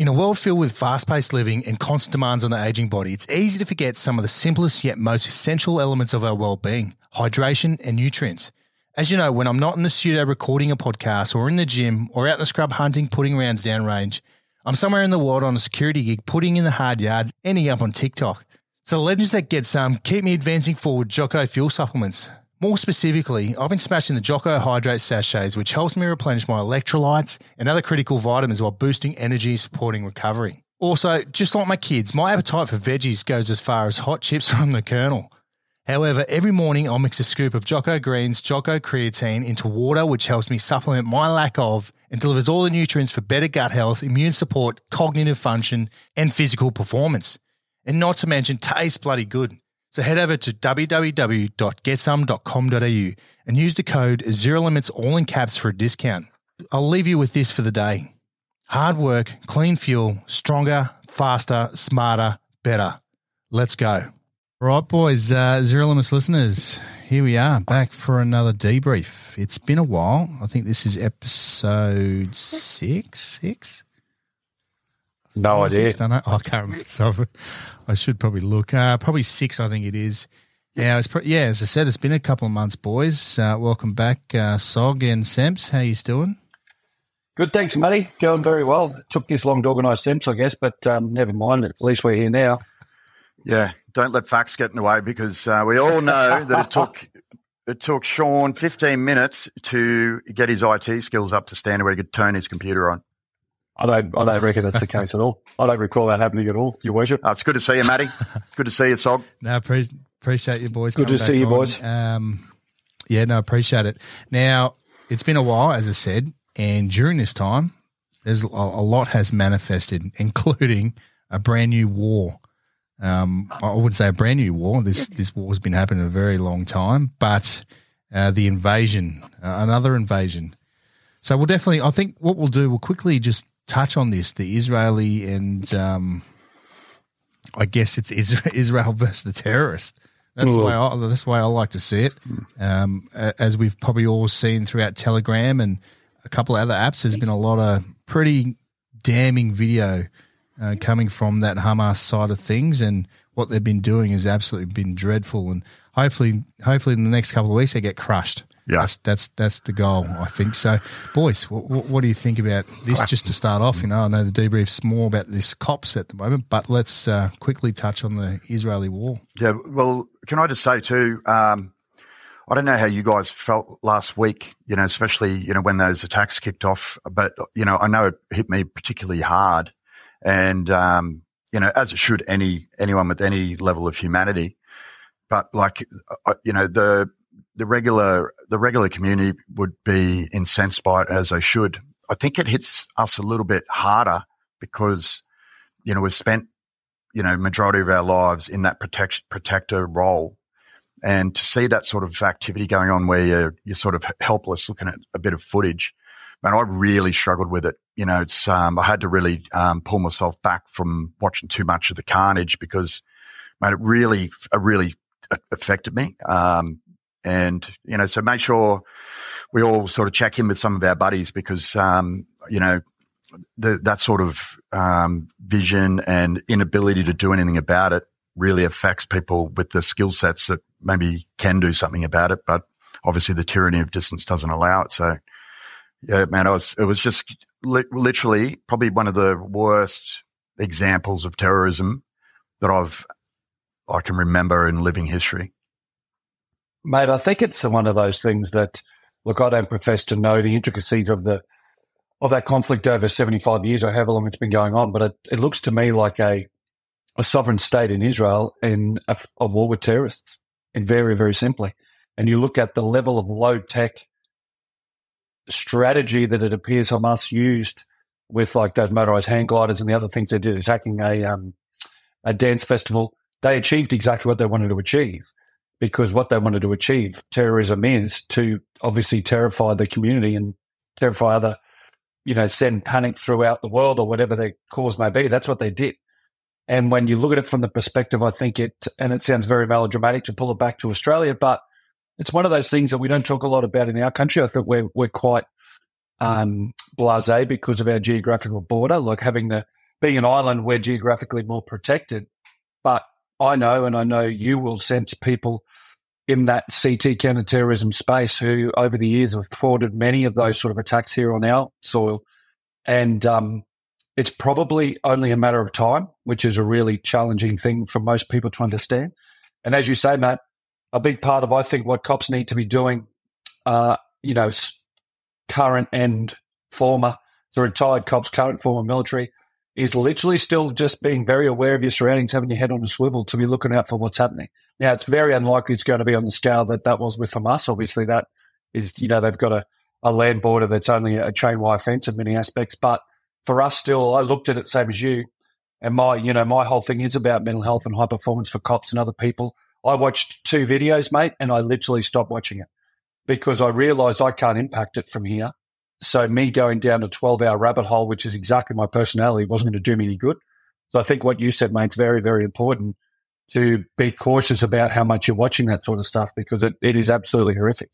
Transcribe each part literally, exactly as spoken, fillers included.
a world filled with fast-paced living and constant demands on the aging body, it's easy to forget some of the simplest yet most essential elements of our well-being, hydration and nutrients. As you know, when I'm not in the studio recording a podcast or in the gym or out in the scrub hunting, putting rounds downrange, I'm somewhere in the world on a security gig, putting in the hard yards, ending up on TikTok. So the legends that get some keep me advancing forward Jocko fuel supplements. More specifically, I've been smashing the Jocko Hydrate sachets, which helps me replenish my electrolytes and other critical vitamins while boosting energy, supporting recovery. Also, just like my kids, my appetite for veggies goes as far as hot chips from the Colonel. However, every morning I'll mix a scoop of Jocko Greens, Jocko Creatine into water, which helps me supplement my lack of and delivers all the nutrients for better gut health, immune support, cognitive function, and physical performance. And not to mention, tastes bloody good. So head over to w w w dot get some dot com dot a u and use the code ZeroLimits all in caps for a discount. I'll leave you with this for the day. Hard work, clean fuel, stronger, faster, smarter, better. Let's go. All right, boys, uh, Zero Limits listeners, here we are back for another debrief. It's been a while. I think this is episode six, six? No idea. Six, don't know. Oh, I can't remember. So I should probably look. Uh, probably six, I think it is. Yeah, it's pro- yeah. As I said, it's been a couple of months, boys. Uh, welcome back, uh, Sog and Semps. How you doing? Good, thanks, Matty. Going very well. It took this long to organise Semps, I guess, but um, never mind. At least we're here now. Yeah, don't let facts get in the way because uh, we all know that it took it took Sean fifteen minutes to get his I T skills up to standard where he could turn his computer on. I don't, I don't reckon that's the case at all. I don't recall that happening at all, Your Worship. Uh, it's good to see you, Matty. Good to see you, Sog. No, pre- appreciate you, boys. Good to see you, on. boys. Um, yeah, no, appreciate it. Now, it's been a while, as I said, and during this time, there's a, a lot has manifested, including a brand new war. Um, I wouldn't say a brand new war. This this war has been happening a very long time, but uh, the invasion, uh, another invasion. So we'll definitely, I think what we'll do, we'll quickly just touch on this, the Israeli and um, I guess it's Israel versus the terrorist. That's the way I, that's the way I like to see it. Um, as we've probably all seen throughout Telegram and a couple of other apps, there's been a lot of pretty damning video uh, coming from that Hamas side of things, and what they've been doing has absolutely been dreadful. And hopefully, hopefully in the next couple of weeks they get crushed. Yeah, that's that's, that's the goal, I think. So, boys, what, what do you think about this? Just to start off, you know, I know the debrief's more about this COPS at the moment, but let's uh, quickly touch on the Israeli war. Yeah, well, can I just say too? Um, I don't know how you guys felt last week, you know, especially you know when those attacks kicked off. But you know, I know it hit me particularly hard, and um, you know, as it should any anyone with any level of humanity. But like, uh, you know, the the regular the regular community would be incensed by it, as they should. I think it hits us a little bit harder because, you know, we've spent, you know, majority of our lives in that protect, protector role. And to see that sort of activity going on where you're, you're sort of helpless looking at a bit of footage, man, I really struggled with it. You know, it's, um, I had to really, um, pull myself back from watching too much of the carnage because, man, it really, it really affected me. Um, And, you know, so make sure we all sort of check in with some of our buddies because, um, you know, the, that sort of um, vision and inability to do anything about it really affects people with the skill sets that maybe can do something about it. But obviously the tyranny of distance doesn't allow it. So, yeah, man, I was, it was just li- literally probably one of the worst examples of terrorism that I've, I can remember in living history. Mate, I think it's one of those things that, look, I don't profess to know the intricacies of the of that conflict over seventy-five years or however long it's been going on, but it, it looks to me like a a sovereign state in Israel in a, a war with terrorists, and very, very simply. And you look at the level of low-tech strategy that it appears Hamas used with like those motorized hand gliders and the other things they did attacking a um, a dance festival, they achieved exactly what they wanted to achieve. Because what they wanted to achieve, terrorism is to obviously terrify the community and terrify other, you know, send panic throughout the world or whatever their cause may be. That's what they did. And when you look at it from the perspective, I think it, and it sounds very melodramatic to pull it back to Australia, but it's one of those things that we don't talk a lot about in our country. I think we're we're quite um, blasé because of our geographical border, like having the being an island, we're geographically more protected. But I know, and I know you will sense people in that C T counterterrorism space who over the years have thwarted many of those sort of attacks here on our soil. And um, it's probably only a matter of time, which is a really challenging thing for most people to understand. And as you say, Matt, a big part of, I think, what cops need to be doing, uh, you know, current and former, so retired cops, current, former military, is literally still just being very aware of your surroundings, having your head on a swivel to be looking out for what's happening. Now, it's very unlikely it's going to be on the scale that that was with Hamas. Obviously, that is, you know, they've got a, a land border that's only a chain wire fence in many aspects. But for us still, I looked at it same as you, and my, you know, my whole thing is about mental health and high performance for cops and other people. I watched two videos, mate, and I literally stopped watching it because I realised I can't impact it from here. So me going down a twelve-hour rabbit hole, which is exactly my personality, wasn't going to do me any good. So I think what you said, mate, is very, very important to be cautious about how much you're watching that sort of stuff because it, it is absolutely horrific.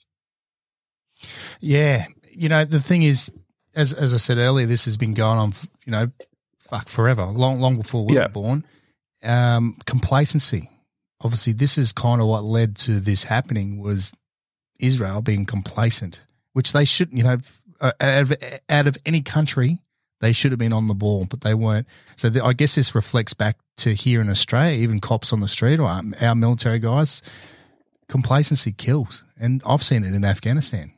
Yeah. You know, the thing is, as as I said earlier, this has been going on, you know, fuck, forever, long long before we yeah. were born. Um, complacency. Obviously, this is kind of what led to this happening was Israel being complacent, which they shouldn't, you know, Uh, out, of, out of any country, they should have been on the ball, but they weren't. So the, I guess this reflects back to here in Australia, even cops on the street or our, our military guys. Complacency kills, and I've seen it in Afghanistan.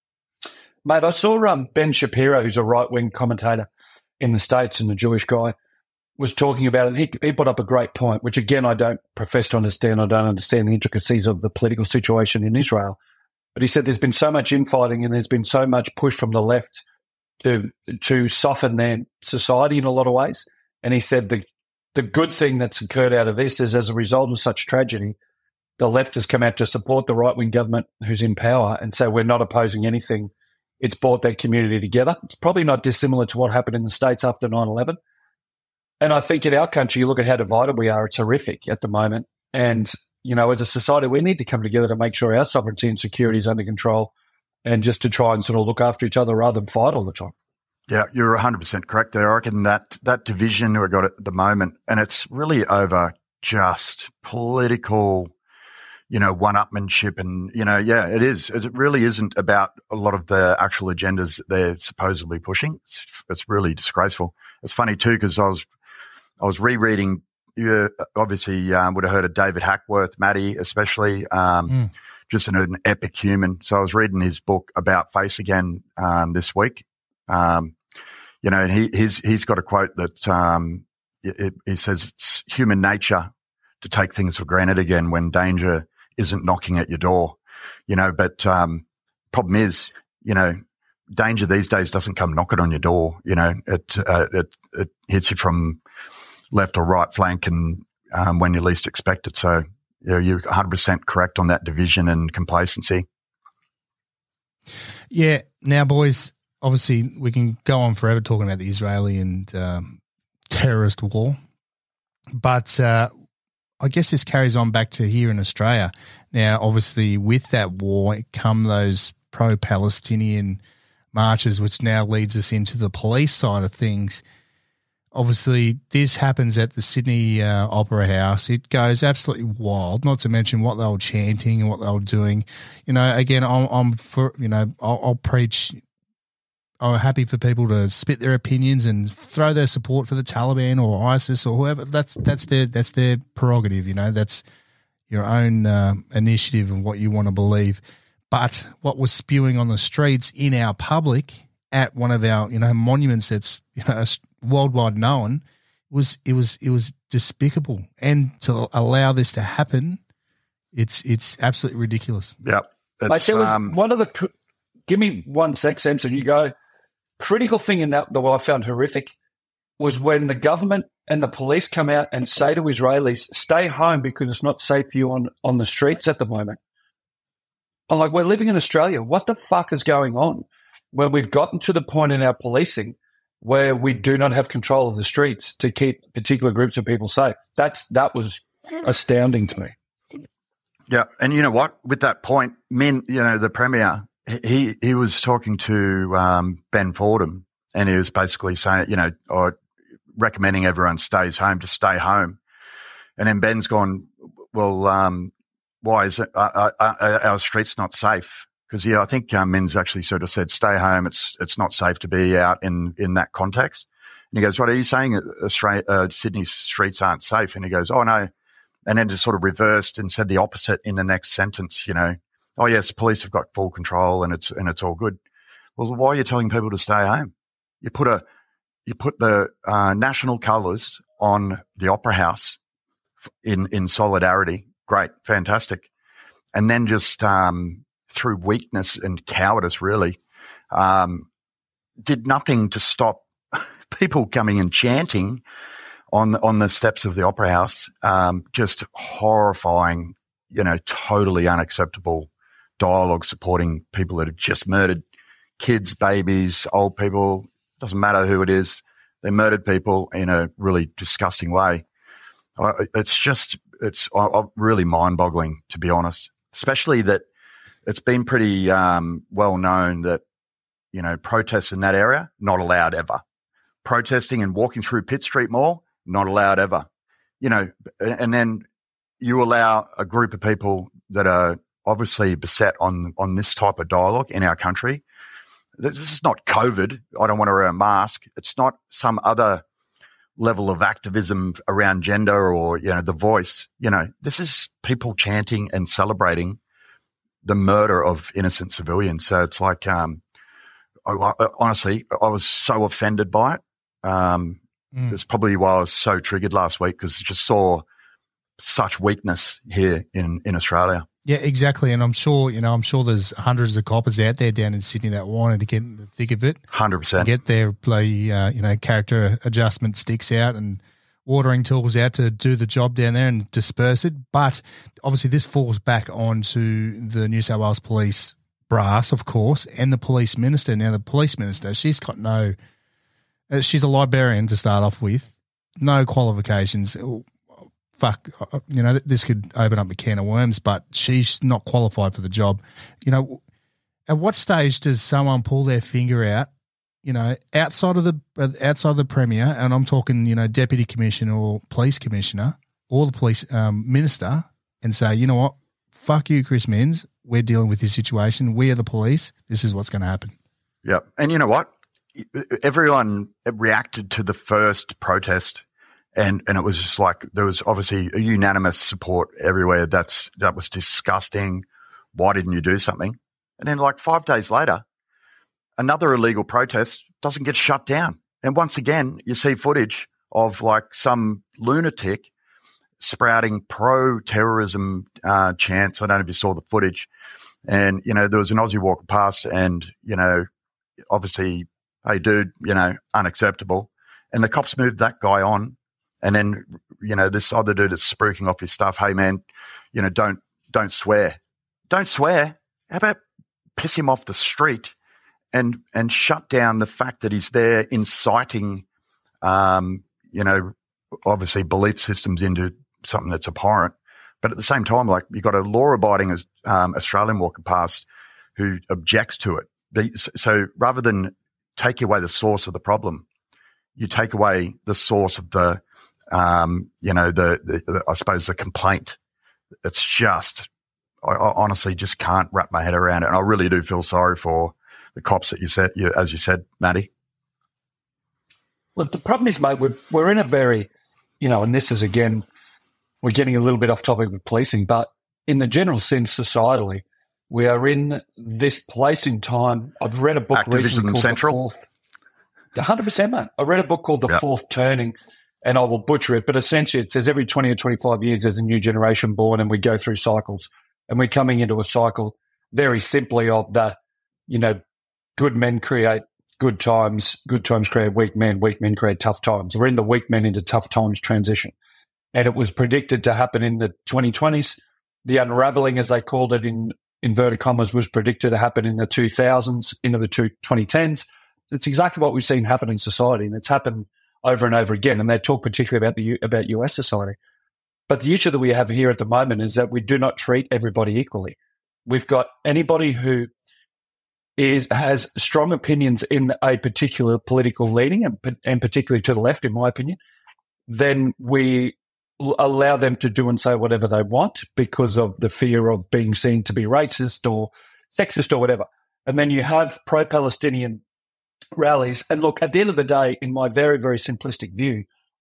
Mate, I saw um, Ben Shapiro, who's a right-wing commentator in the States and a Jewish guy, was talking about it. He, he put up a great point, which, again, I don't profess to understand. I don't understand the intricacies of the political situation in Israel. But he said there's been so much infighting and there's been so much push from the left to to soften their society in a lot of ways. And he said the the good thing that's occurred out of this is as a result of such tragedy, the left has come out to support the right-wing government who's in power and say we're not opposing anything. It's brought their community together. It's probably not dissimilar to what happened in the States after nine eleven. And I think in our country, you look at how divided we are, it's horrific at the moment. And you know, as a society, we need to come together to make sure our sovereignty and security is under control and just to try and sort of look after each other rather than fight all the time. Yeah, you're one hundred percent correct there. I reckon that, that division we've got at the moment, and it's really over just political, you know, one-upmanship and, you know, yeah, it is. It really isn't about a lot of the actual agendas that they're supposedly pushing. It's, it's really disgraceful. It's funny too because I was, I was rereading You obviously um, would have heard of David Hackworth, Matty especially, um, mm. just an, an epic human. So I was reading his book About Face again um, this week. Um, you know, and he, he's he's got a quote that um, it, he says it's human nature to take things for granted again when danger isn't knocking at your door. You know, but um, problem is, you know, danger these days doesn't come knocking on your door. You know, it uh, it it hits you from left or right flank and um, when you least expect it. So yeah, you're one hundred percent correct on that division and complacency. Yeah. Now, boys, obviously we can go on forever talking about the Israeli and um, terrorist war, but uh, I guess this carries on back to here in Australia. Now, obviously with that war come those pro-Palestinian marches, which now leads us into the police side of things. Obviously, this happens at the Sydney uh, Opera House. It goes absolutely wild, not to mention what they were chanting and what they were doing. You know, again, I'm, I'm for, you know, I'll, I'll preach, I'm happy for people to spit their opinions and throw their support for the Taliban or ISIS or whoever. That's that's their that's their prerogative, you know. That's your own uh, initiative and what you want to believe. But what was spewing on the streets in our public at one of our, you know, monuments that's, you know, worldwide known, was it was it was despicable, and to allow this to happen, it's it's absolutely ridiculous. Yeah, like there was um, one of the. Give me one sec, sense, and you go. Critical thing in that that I found horrific was when the government and the police come out and say to Israelis, "Stay home because it's not safe for you on on the streets at the moment." I'm like, we're living in Australia. What the fuck is going on? When we've gotten to the point in our policing where we do not have control of the streets to keep particular groups of people safe. That's that was astounding to me. Yeah, and you know what? With that point, Min, you know, the Premier, he he was talking to um, Ben Fordham, and he was basically saying, you know, oh, recommending everyone stays home to stay home. And then Ben's gone, well, um, why is it, uh, uh, uh, our streets not safe? Because, yeah, I think um, Min's actually sort of said, stay home. It's it's not safe to be out in, in that context. And he goes, what are you saying? Australia, uh, Sydney streets aren't safe? And he goes, oh, no. And then just sort of reversed and said the opposite in the next sentence, you know. Oh, yes, police have got full control and it's and it's all good. Well, why are you telling people to stay home? You put a you put the uh, national colours on the Opera House in in solidarity. Great, fantastic. And then just um, through weakness and cowardice, really, um, did nothing to stop people coming and chanting on the, on the steps of the Opera House. Um, just horrifying, you know, totally unacceptable dialogue supporting people that have just murdered kids, babies, old people. Doesn't matter who it is. They murdered people in a really disgusting way. Uh, it's just, it's uh, really mind-boggling, to be honest, especially that it's been pretty um, well known that, you know, protests in that area, not allowed ever. Protesting and walking through Pitt Street Mall, not allowed ever. You know, and then you allow a group of people that are obviously beset on on this type of dialogue in our country. This is not COVID. I don't want to wear a mask. It's not some other level of activism around gender or, you know, the voice. You know, this is people chanting and celebrating the murder of innocent civilians. So it's like, um, I, I, honestly, I was so offended by it. Um, mm. That's probably why I was so triggered last week, because I just saw such weakness here in, in Australia. Yeah, exactly. And I'm sure, you know, I'm sure there's hundreds of coppers out there down in Sydney that wanted to get in the thick of it. one hundred percent. Get their bloody, uh, you know, character adjustment sticks out and watering tools out to do the job down there and disperse it. But obviously this falls back onto the New South Wales Police brass, of course, and the police minister. Now, the police minister, she's got no, uh, she's a librarian to start off with, no qualifications. Fuck, you know, this could open up a can of worms, but she's not qualified for the job. You know, at what stage does someone pull their finger out, you know, outside of the outside of the Premier, and I'm talking, you know, Deputy Commissioner or Police Commissioner or the Police um, Minister, and say, you know what, fuck you, Chris Minns, we're dealing with this situation. We are the police. This is what's going to happen. Yeah. And you know what? Everyone reacted to the first protest. And and it was just like, there was obviously a unanimous support everywhere. That's that was disgusting. Why didn't you do something? And then like five days later, another illegal protest doesn't get shut down. And once again, you see footage of like some lunatic sprouting pro-terrorism uh, chants. I don't know if you saw the footage. And, you know, there was an Aussie walking past and, you know, obviously, hey, dude, you know, unacceptable. And the cops moved that guy on. And then, you know, this other dude is spruiking off his stuff. Hey, man, you know, don't don't swear. Don't swear. How about piss him off the street and and shut down the fact that he's there inciting, um, you know, obviously belief systems into something that's abhorrent. But at the same time, like, you've got a law-abiding um, Australian walking past who objects to it. The, so rather than take away the source of the problem, you take away the source of the Um, you know, the, the, the, I suppose the complaint. It's just, I, I honestly just can't wrap my head around it. And I really do feel sorry for the cops that you said, you, as you said, Matty. Look, the problem is, mate, we're, we're in a very, you know, and this is, again, we're getting a little bit off topic with policing, but in the general sense, societally, we are in this place in time. I've read a book Activism recently called Central. The Fourth. one hundred percent, mate. I read a book called The Yep. Fourth Turning, and I will butcher it, but essentially it says every twenty or twenty-five years there's a new generation born and we go through cycles. And we're coming into a cycle very simply of the, you know, good men create good times, good times create weak men, weak men create tough times. We're in the weak men into tough times transition. And it was predicted to happen in the twenty twenties. The unraveling, as they called it in inverted commas, was predicted to happen in the two thousands, into the twenty tens. It's exactly what we've seen happen in society, and it's happened over and over again. And they talk particularly about the U, about U S society. But the issue that we have here at the moment is that we do not treat everybody equally. We've got anybody who is has strong opinions in a particular political leaning, and, and particularly to the left, in my opinion, then we allow them to do and say whatever they want because of the fear of being seen to be racist or sexist or whatever. And then you have pro-Palestinian rallies. And look, at the end of the day, in my very, very simplistic view,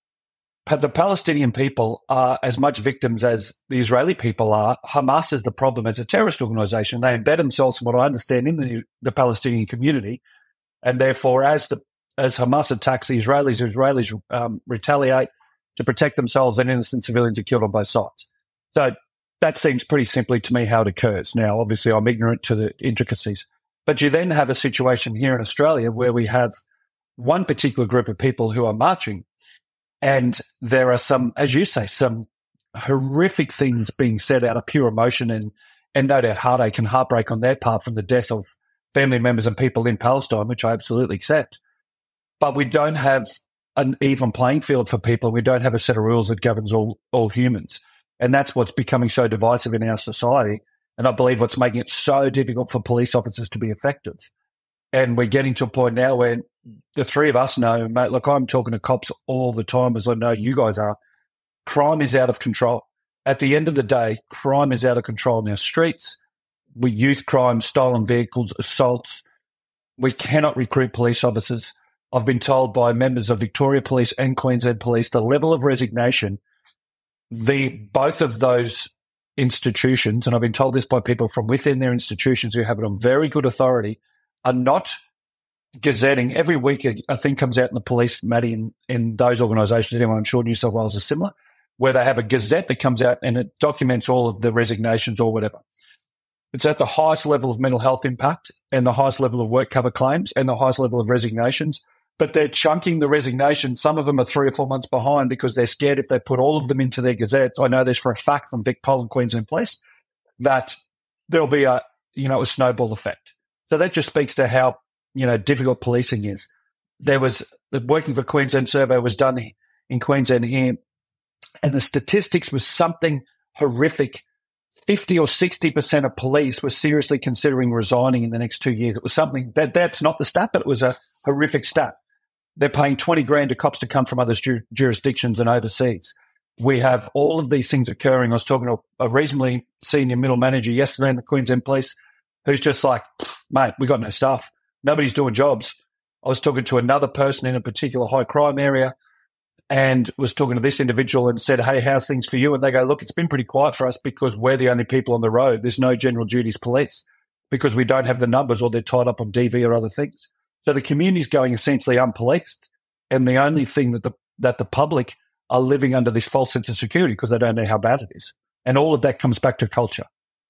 the Palestinian people are as much victims as the Israeli people are. Hamas is the problem as a terrorist organization. They embed themselves, from what I understand, in the, the Palestinian community. And therefore, as the as Hamas attacks the Israelis, the Israelis um, retaliate to protect themselves, and innocent civilians are killed on both sides. So that seems pretty simply to me how it occurs. Now, obviously, I'm ignorant to the intricacies. But you then have a situation here in Australia where we have one particular group of people who are marching, and there are some, as you say, some horrific things being said out of pure emotion and, and no doubt heartache and heartbreak on their part from the death of family members and people in Palestine, which I absolutely accept. But we don't have an even playing field for people. We don't have a set of rules that governs all, all humans. And that's what's becoming so divisive in our society. And I believe what's making it so difficult for police officers to be effective. And we're getting to a point now where the three of us know, mate, look, I'm talking to cops all the time, as I know you guys are. Crime is out of control. At the end of the day, crime is out of control in our streets. We youth crime, stolen vehicles, assaults. We cannot recruit police officers. I've been told by members of Victoria Police and Queensland Police the level of resignation, the both of those institutions, and I've been told this by people from within their institutions who have it on very good authority, are not gazetting. Every week a, a thing comes out in the police, Matty, in, in those organisations, anyone, I'm sure New South Wales is similar, where they have a gazette that comes out and it documents all of the resignations or whatever. It's at the highest level of mental health impact and the highest level of work cover claims and the highest level of resignations. But they're chunking the resignations. Some of them are three or four months behind because they're scared if they put all of them into their gazettes. I know this for a fact from Vic Pol and Queensland Police that there'll be a, you know, a snowball effect. So that just speaks to how, you know, difficult policing is. There was, the Working for Queensland survey was done in Queensland here, and the statistics was something horrific. fifty or sixty percent of police were seriously considering resigning in the next two years. It was something that that's not the stat, but it was a horrific stat. They're paying twenty grand to cops to come from other ju- jurisdictions and overseas. We have all of these things occurring. I was talking to a reasonably senior middle manager yesterday in the Queensland Police who's just like, mate, we got no staff. Nobody's doing jobs. I was talking to another person in a particular high crime area and was talking to this individual and said, hey, how's things for you? And they go, look, it's been pretty quiet for us because we're the only people on the road. There's no general duties police because we don't have the numbers or they're tied up on D V or other things. So the community's going essentially unpoliced, and the only thing that the that the public are living under this false sense of security because they don't know how bad it is. And all of that comes back to culture.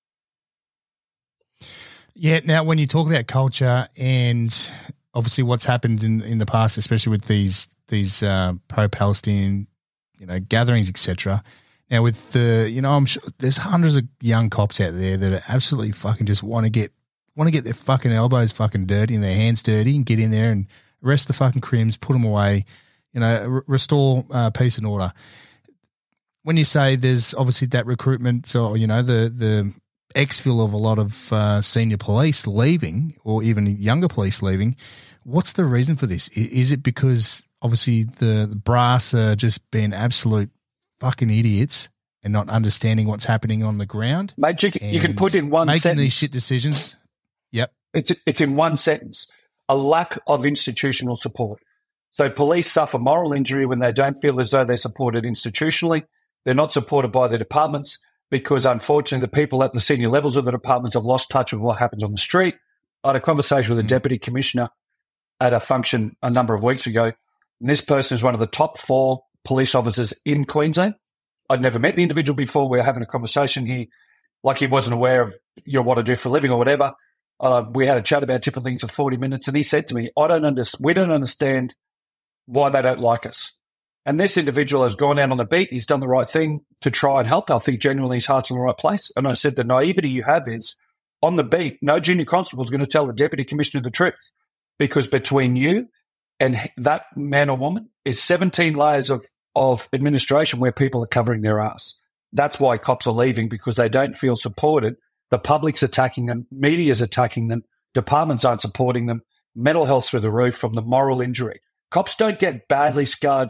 Yeah, now when you talk about culture and obviously what's happened in, in the past, especially with these these uh, pro-Palestinian, you know, gatherings, et cetera. Now with the, you know, I'm sure there's hundreds of young cops out there that are absolutely fucking just want to get want to get their fucking elbows fucking dirty and their hands dirty and get in there and arrest the fucking crims, put them away, you know, r- restore uh, peace and order. When you say there's obviously that recruitment, so, you know, the the exfil of a lot of uh, senior police leaving or even younger police leaving, what's the reason for this? Is it because obviously the, the brass are just being absolute fucking idiots and not understanding what's happening on the ground? Mate, you, you can put in one making sentence. these shit decisions. Yep. It's it's in one sentence. A lack of institutional support. So police suffer moral injury when they don't feel as though they're supported institutionally. They're not supported by their departments because, unfortunately, the people at the senior levels of the departments have lost touch with what happens on the street. I had a conversation with a deputy commissioner at a function a number of weeks ago, and this person is one of the top four police officers in Queensland. I'd never met the individual before. We were having a conversation here, like he wasn't aware of, you know, what I do for a living or whatever. Uh, we had a chat about different things for forty minutes, and he said to me, I don't understand, we don't understand why they don't like us. And this individual has gone out on the beat. He's done the right thing to try and help. I think genuinely his heart's in the right place. And I said, the naivety you have is on the beat, no junior constable is going to tell the deputy commissioner the truth, because between you and that man or woman is seventeen layers of, of administration where people are covering their ass. That's why cops are leaving, because they don't feel supported. The public's attacking them. Media's attacking them. Departments aren't supporting them. Mental health through the roof from the moral injury. Cops don't get badly scarred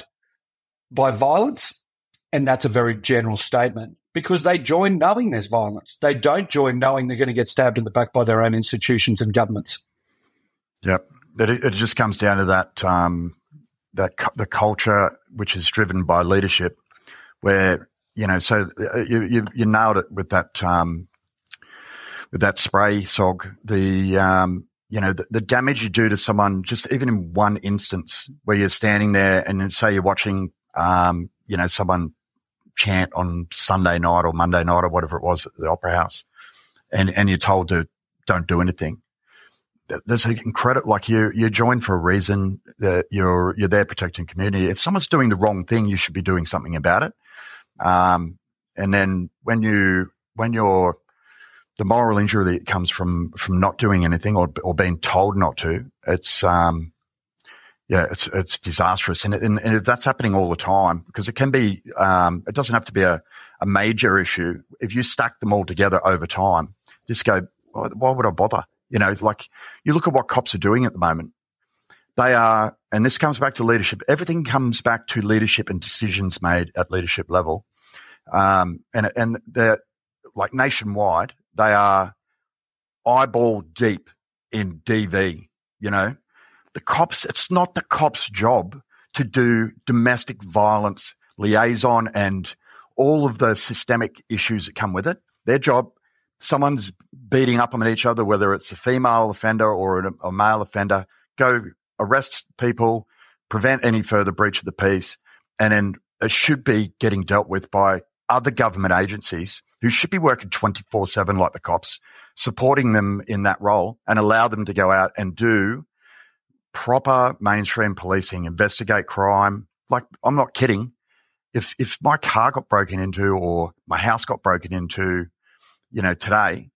by violence, and that's a very general statement, because they join knowing there's violence. They don't join knowing they're going to get stabbed in the back by their own institutions and governments. Yep. It, it just comes down to that, um, that the culture which is driven by leadership where, you know, so you, you, you nailed it with that, um, with that spray, Sog, the, um, you know, the, the damage you do to someone, just even in one instance where you're standing there and say you're watching, um, you know, someone chant on Sunday night or Monday night or whatever it was at the Opera House, and, and you're told to don't do anything. There's an incredible, like you, you join for a reason, that you're, you're there protecting community. If someone's doing the wrong thing, you should be doing something about it. Um, and then when you, when you're, the moral injury that comes from, from not doing anything or, or being told not to, it's, um, yeah, it's, it's disastrous. And, and, and if that's happening all the time, because it can be, um, it doesn't have to be a, a major issue. If you stack them all together over time, just go, why would I bother? You know, like you look at what cops are doing at the moment. They are, and this comes back to leadership. Everything comes back to leadership and decisions made at leadership level. Um, and, and they're like nationwide. They are eyeball deep in D V, you know. The cops, it's not the cops' job to do domestic violence liaison and all of the systemic issues that come with it. Their job, someone's beating up on each other, whether it's a female offender or a, a male offender, go arrest people, prevent any further breach of the peace, and then it should be getting dealt with by other government agencies who should be working twenty-four seven like the cops, supporting them in that role and allow them to go out and do proper mainstream policing, investigate crime. Like, I'm not kidding. If if my car got broken into or my house got broken into, you know, today,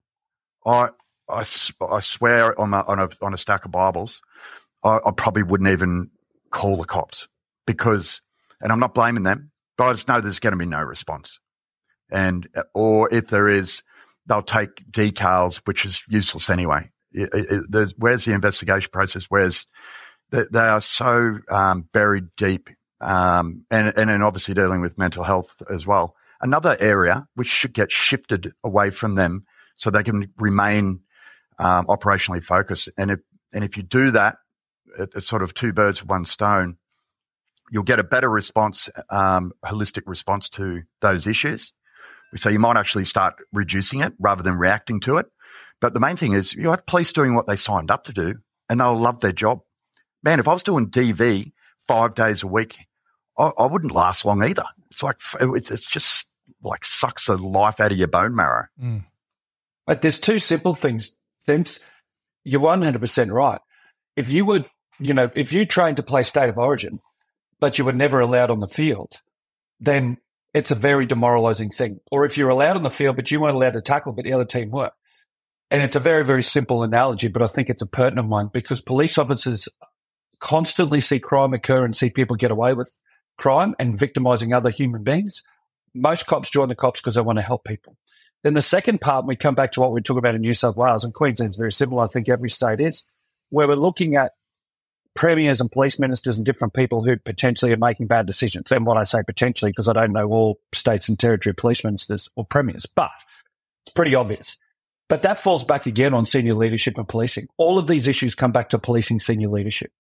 I I, I swear on a, on a on a stack of Bibles, I, I probably wouldn't even call the cops because, and I'm not blaming them, but I just know there's going to be no response. And, or if there is, they'll take details, which is useless anyway. It, it, there's, where's the investigation process? Where's, they, they are so um, buried deep, um, and, and then obviously dealing with mental health as well. Another area which should get shifted away from them so they can remain um, operationally focused. And if, and if you do that, it, it's sort of two birds with one stone. You'll get a better response, um, holistic response to those issues. So you might actually start reducing it rather than reacting to it. But the main thing is you have police doing what they signed up to do, and they'll love their job. Man, if I was doing D V five days a week, I, I wouldn't last long either. It's like it's, it's just like sucks the life out of your bone marrow. Mm. But there's two simple things. Since you're one hundred percent right. If you were, you know, if you trained to play state of origin, but you were never allowed on the field, then it's a very demoralizing thing. Or if you're allowed on the field, but you weren't allowed to tackle, but the other team were. And it's a very, very simple analogy, but I think it's a pertinent one because police officers constantly see crime occur and see people get away with crime and victimizing other human beings. Most cops join the cops because they want to help people. Then the second part, we come back to what we talk about in New South Wales, and Queensland's very similar, I think every state is, where we're looking at premiers and police ministers and different people who potentially are making bad decisions. And what I say potentially, because I don't know all states and territory police ministers or premiers, but it's pretty obvious. But that falls back again on senior leadership and policing. All of these issues come back to policing senior leadership.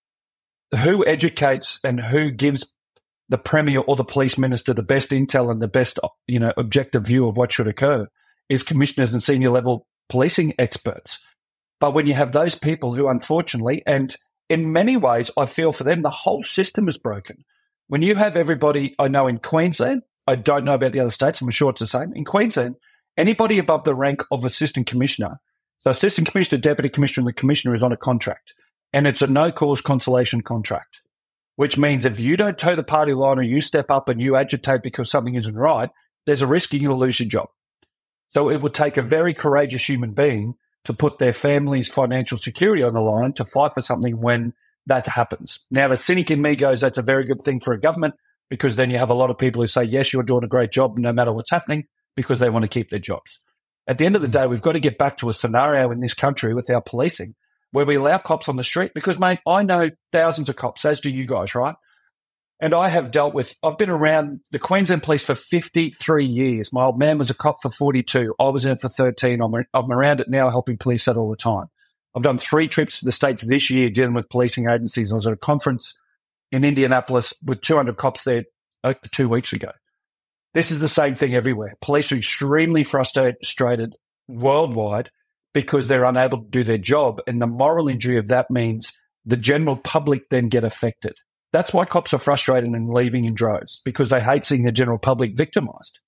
Who educates and who gives the premier or the police minister the best intel and the best, you know, objective view of what should occur is commissioners and senior level policing experts. But when you have those people who unfortunately, and in many ways, I feel for them, the whole system is broken. When you have everybody, I know in Queensland, I don't know about the other states, I'm sure it's the same. In Queensland, anybody above the rank of assistant commissioner, so assistant commissioner, deputy commissioner, and the commissioner is on a contract. And it's a no-cause consolation contract, which means if you don't toe the party line or you step up and you agitate because something isn't right, there's a risk you'll lose your job. So it would take a very courageous human being to put their family's financial security on the line to fight for something when that happens. Now, the cynic in me goes, that's a very good thing for a government because then you have a lot of people who say, yes, you're doing a great job no matter what's happening because they want to keep their jobs. At the end of the day, we've got to get back to a scenario in this country with our policing where we allow cops on the street because, mate, I know thousands of cops, as do you guys, right? And I have dealt with, I've been around the Queensland Police for fifty-three years. My old man was a cop for forty-two. I was in it for thirteen. I'm, I'm around it now helping police that all the time. I've done three trips to the States this year dealing with policing agencies. I was at a conference in Indianapolis with two hundred cops there uh, two weeks ago. This is the same thing everywhere. Police are extremely frustrated worldwide because they're unable to do their job. And the moral injury of that means the general public then get affected. That's why cops are frustrated and leaving in droves, because they hate seeing the general public victimised.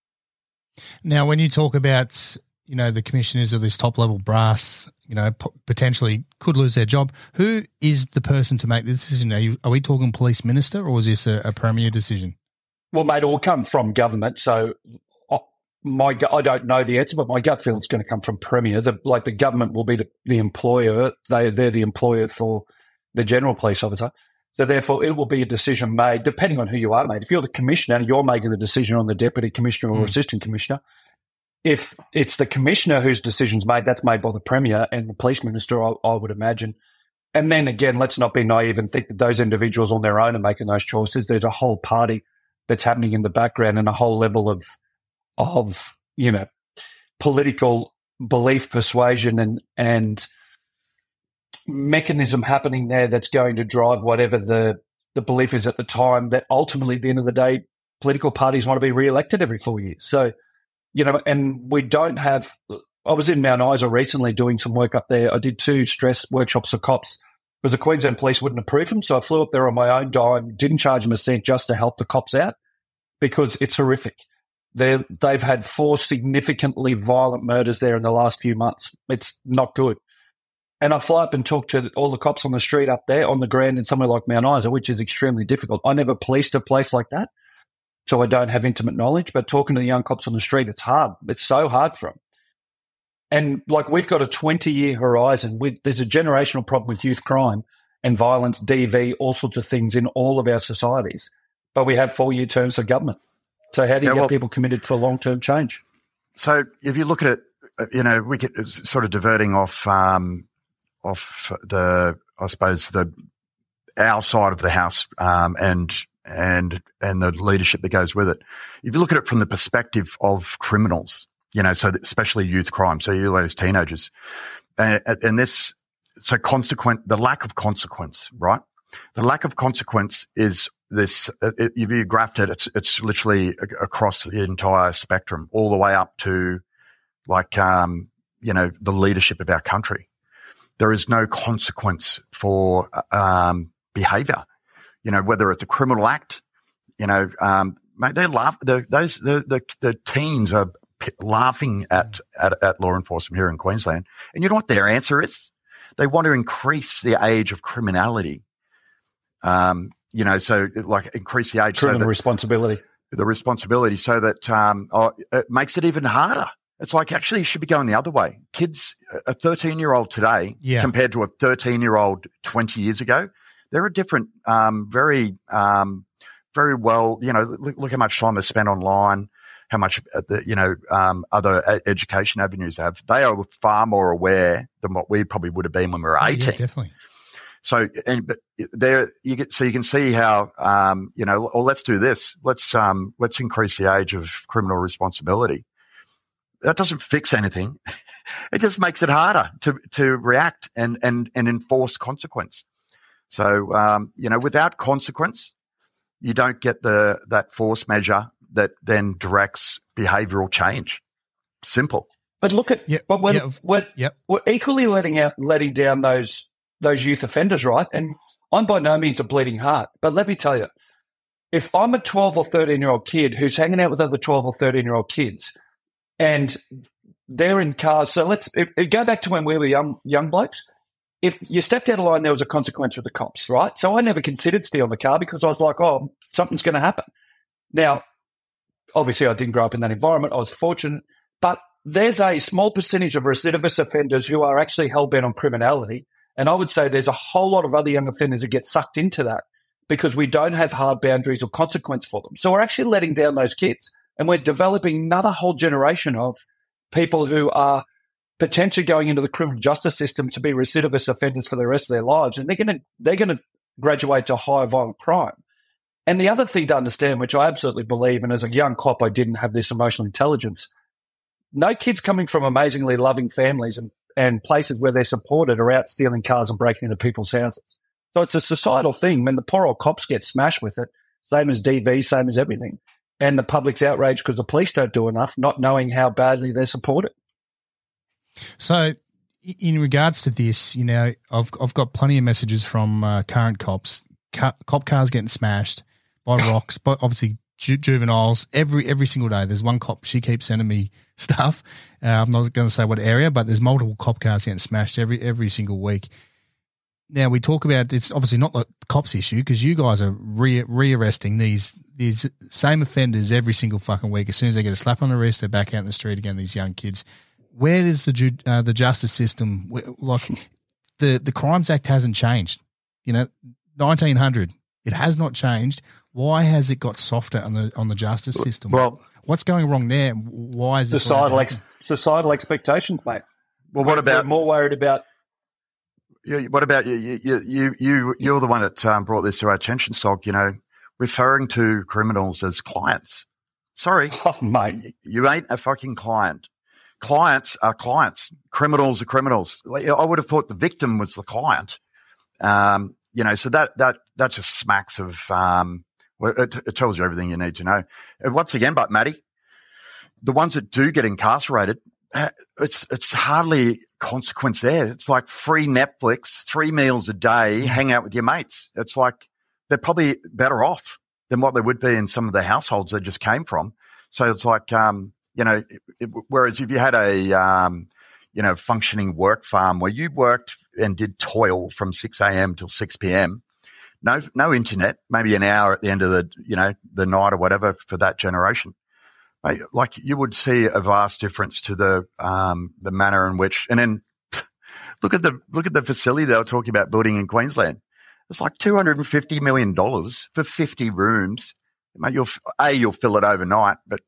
Now, when you talk about, you know, the commissioners of this top-level brass, you know, p- potentially could lose their job, who is the person to make this decision? Are, you, are we talking police minister or is this a, a premier decision? Well, mate, it will come from government. So uh, my I don't know the answer, but my gut feel it's going to come from premier. The, like the government will be the, the employer. They, they're the employer for the general police officer. So therefore, it will be a decision made, depending on who you are, mate. If you're the commissioner, you're making the decision on the deputy commissioner or mm. assistant commissioner. If it's the commissioner whose decision's made, that's made by the premier and the police minister, I, I would imagine. And then again, let's not be naive and think that those individuals on their own are making those choices. There's a whole party that's happening in the background and a whole level of, of you know, political belief, persuasion, and and mechanism happening there that's going to drive whatever the, the belief is at the time, that ultimately at the end of the day, political parties want to be re-elected every four years. So, you know, and we don't have – I was in Mount Isa recently doing some work up there. I did two stress workshops for cops because the Queensland Police wouldn't approve them. So I flew up there on my own dime, didn't charge them a cent just to help the cops out because it's horrific. They're, they've had four significantly violent murders there in the last few months. It's not good. And I fly up and talk to all the cops on the street up there on the ground in somewhere like Mount Isa, which is extremely difficult. I never policed a place like that, so I don't have intimate knowledge. But talking to the young cops on the street, it's hard. It's so hard for them. And, like, we've got a twenty-year horizon. We, there's a generational problem with youth crime and violence, D V, all sorts of things in all of our societies. But we have four-year terms for government. So how do you yeah, get well, people committed for long-term change? So if you look at it, you know, we get sort of diverting off um, – off the, I suppose, the our side of the house um, and and and the leadership that goes with it. If you look at it from the perspective of criminals, you know, so that, especially youth crime, so you those teenagers, and, and this, so consequent, the lack of consequence, right? The lack of consequence is this. It, if you graphed it, it's it's literally across the entire spectrum, all the way up to, like, um, you know, the leadership of our country. There is no consequence for um, behaviour, you know, whether it's a criminal act, you know, um, mate, they laugh. The, those the, the the teens are p- laughing at, at at law enforcement here in Queensland, and you know what their answer is? They want to increase the age of criminality. Um, you know, so like increase the age, criminal so that, responsibility, the responsibility, so that um, oh, it makes it even harder. It's like actually it should be going the other way. Kids, a thirteen-year-old today yeah. compared to a thirteen-year-old twenty years ago, they're a different, um, very, um, very well, you know, look, look how much time they spend online, how much, the, you know, um, other education avenues they have. They are far more aware than what we probably would have been when we were eighteen. Yeah, definitely. So, and, but there you get, so you can see how, um, you know, or let's do this. Let's, um, let's increase the age of criminal responsibility. That doesn't fix anything. It just makes it harder to, to react and, and, and enforce consequence. So, um, you know, without consequence, you don't get the, that force measure that then directs behavioral change. Simple. But look at, yep, but we're, yep, we're, yep. we're equally letting out, letting down those, those youth offenders, right? And I'm by no means a bleeding heart, but let me tell you, if I'm a twelve or thirteen year old kid who's hanging out with other twelve or thirteen year old kids, and they're in cars. So let's it, it go back to when we were young young blokes. If you stepped out of line, there was a consequence with the cops, right? So I never considered stealing the car because I was like, oh, something's going to happen. Now, obviously, I didn't grow up in that environment. I was fortunate. But there's a small percentage of recidivist offenders who are actually hell-bent on criminality. And I would say there's a whole lot of other young offenders that get sucked into that because we don't have hard boundaries or consequence for them. So we're actually letting down those kids. And we're developing another whole generation of people who are potentially going into the criminal justice system to be recidivist offenders for the rest of their lives, and they're going to they're going to graduate to higher violent crime. And the other thing to understand, which I absolutely believe, and as a young cop I didn't have this emotional intelligence, no kids coming from amazingly loving families and, and places where they're supported are out stealing cars and breaking into people's houses. So it's a societal thing. When the poor old cops get smashed with it, same as D V, same as everything, and the public's outraged because the police don't do enough, not knowing how badly they're supported. So in regards to this, you know, I've I've got plenty of messages from uh, current cops, Ca- cop cars getting smashed by rocks, but obviously ju- juveniles every every single day. There's one cop, she keeps sending me stuff. Uh, I'm not going to say what area, but there's multiple cop cars getting smashed every every single week. Now we talk about, it's obviously not the cops' issue because you guys are re- rearresting these these same offenders every single fucking week. As soon as they get a slap on the wrist, they're back out in the street again. These young kids. Where does the ju- uh, the justice system, like the the Crimes Act hasn't changed? You know, nineteen hundred, it has not changed. Why has it got softer on the on the justice system? Well, what's going wrong there? Why is this societal ex- societal expectations, mate? Well, what about We're more worried about? Yeah, what about you? You, you, you, you're the one that um, brought this to our attention, Stog. You know, referring to criminals as clients. Sorry, Oh, mate. you ain't a fucking client. Clients are clients. Criminals are criminals. Like, I would have thought the victim was the client. Um, you know, so that that that just smacks of. Um, well, it, it tells you everything you need to know. And once again, but Matty, the ones that do get incarcerated, it's it's hardly consequence there. It's like free Netflix, three meals a day, hang out with your mates. It's like they're probably better off than what they would be in some of the households they just came from. So it's like, um, you know, it, it, whereas if you had a, um, you know, functioning work farm where you worked and did toil from six a.m. till six p.m., no, no internet, maybe an hour at the end of the, you know, the night or whatever for that generation. Like you would see a vast difference to the um, the manner in which, and then look at the look at the facility they were talking about building in Queensland. It's like two hundred and fifty million dollars for fifty rooms. Mate, you'll a you'll fill it overnight, but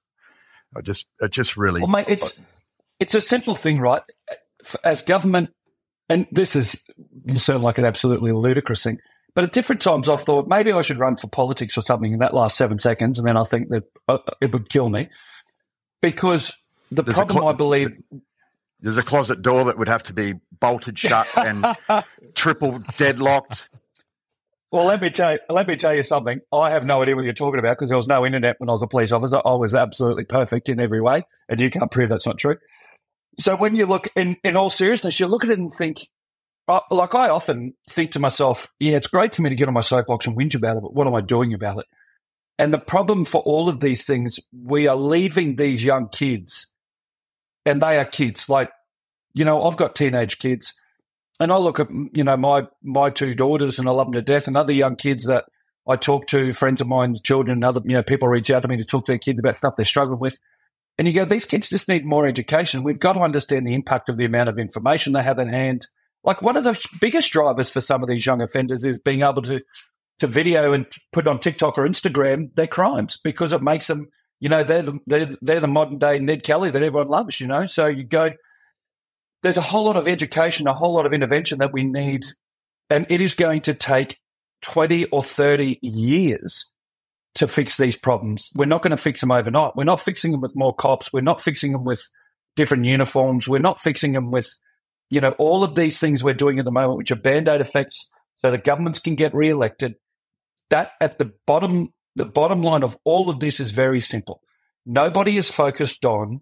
I just it just really. Well, mate, it's it's a simple thing, right? As government, and this is sound like an absolutely ludicrous thing. But at different times, I've thought maybe I should run for politics or something in that last seven seconds, and then I think that uh, it would kill me. Because the there's problem, clo- I believe... There's a closet door that would have to be bolted shut and triple deadlocked. Well, let me tell you, let me tell you something. I have no idea what you're talking about because there was no internet when I was a police officer. I was absolutely perfect in every way, and you can't prove that's not true. So when you look, in, in all seriousness, you look at it and think, Uh, like I often think to myself, yeah, it's great for me to get on my soapbox and whinge about it, but what am I doing about it? And the problem for all of these things, we are leaving these young kids, and they are kids. Like, you know, I've got teenage kids, and I look at, you know, my my two daughters, and I love them to death, and other young kids that I talk to, friends of mine's children, and other, you know, people reach out to me to talk to their kids about stuff they're struggling with. And you go, these kids just need more education. We've got to understand the impact of the amount of information they have in hand. Like one of the biggest drivers for some of these young offenders is being able to, to video and put on TikTok or Instagram their crimes because it makes them, you know, they're the, they're, they're the modern day Ned Kelly that everyone loves, you know. So you go, there's a whole lot of education, a whole lot of intervention that we need, and it is going to take twenty or thirty years to fix these problems. We're not going to fix them overnight. We're not fixing them with more cops. We're not fixing them with different uniforms. We're not fixing them with, you know, all of these things we're doing at the moment, which are Band-Aid effects so the governments can get re-elected. That at the bottom, the bottom line of all of this is very simple. Nobody is focused on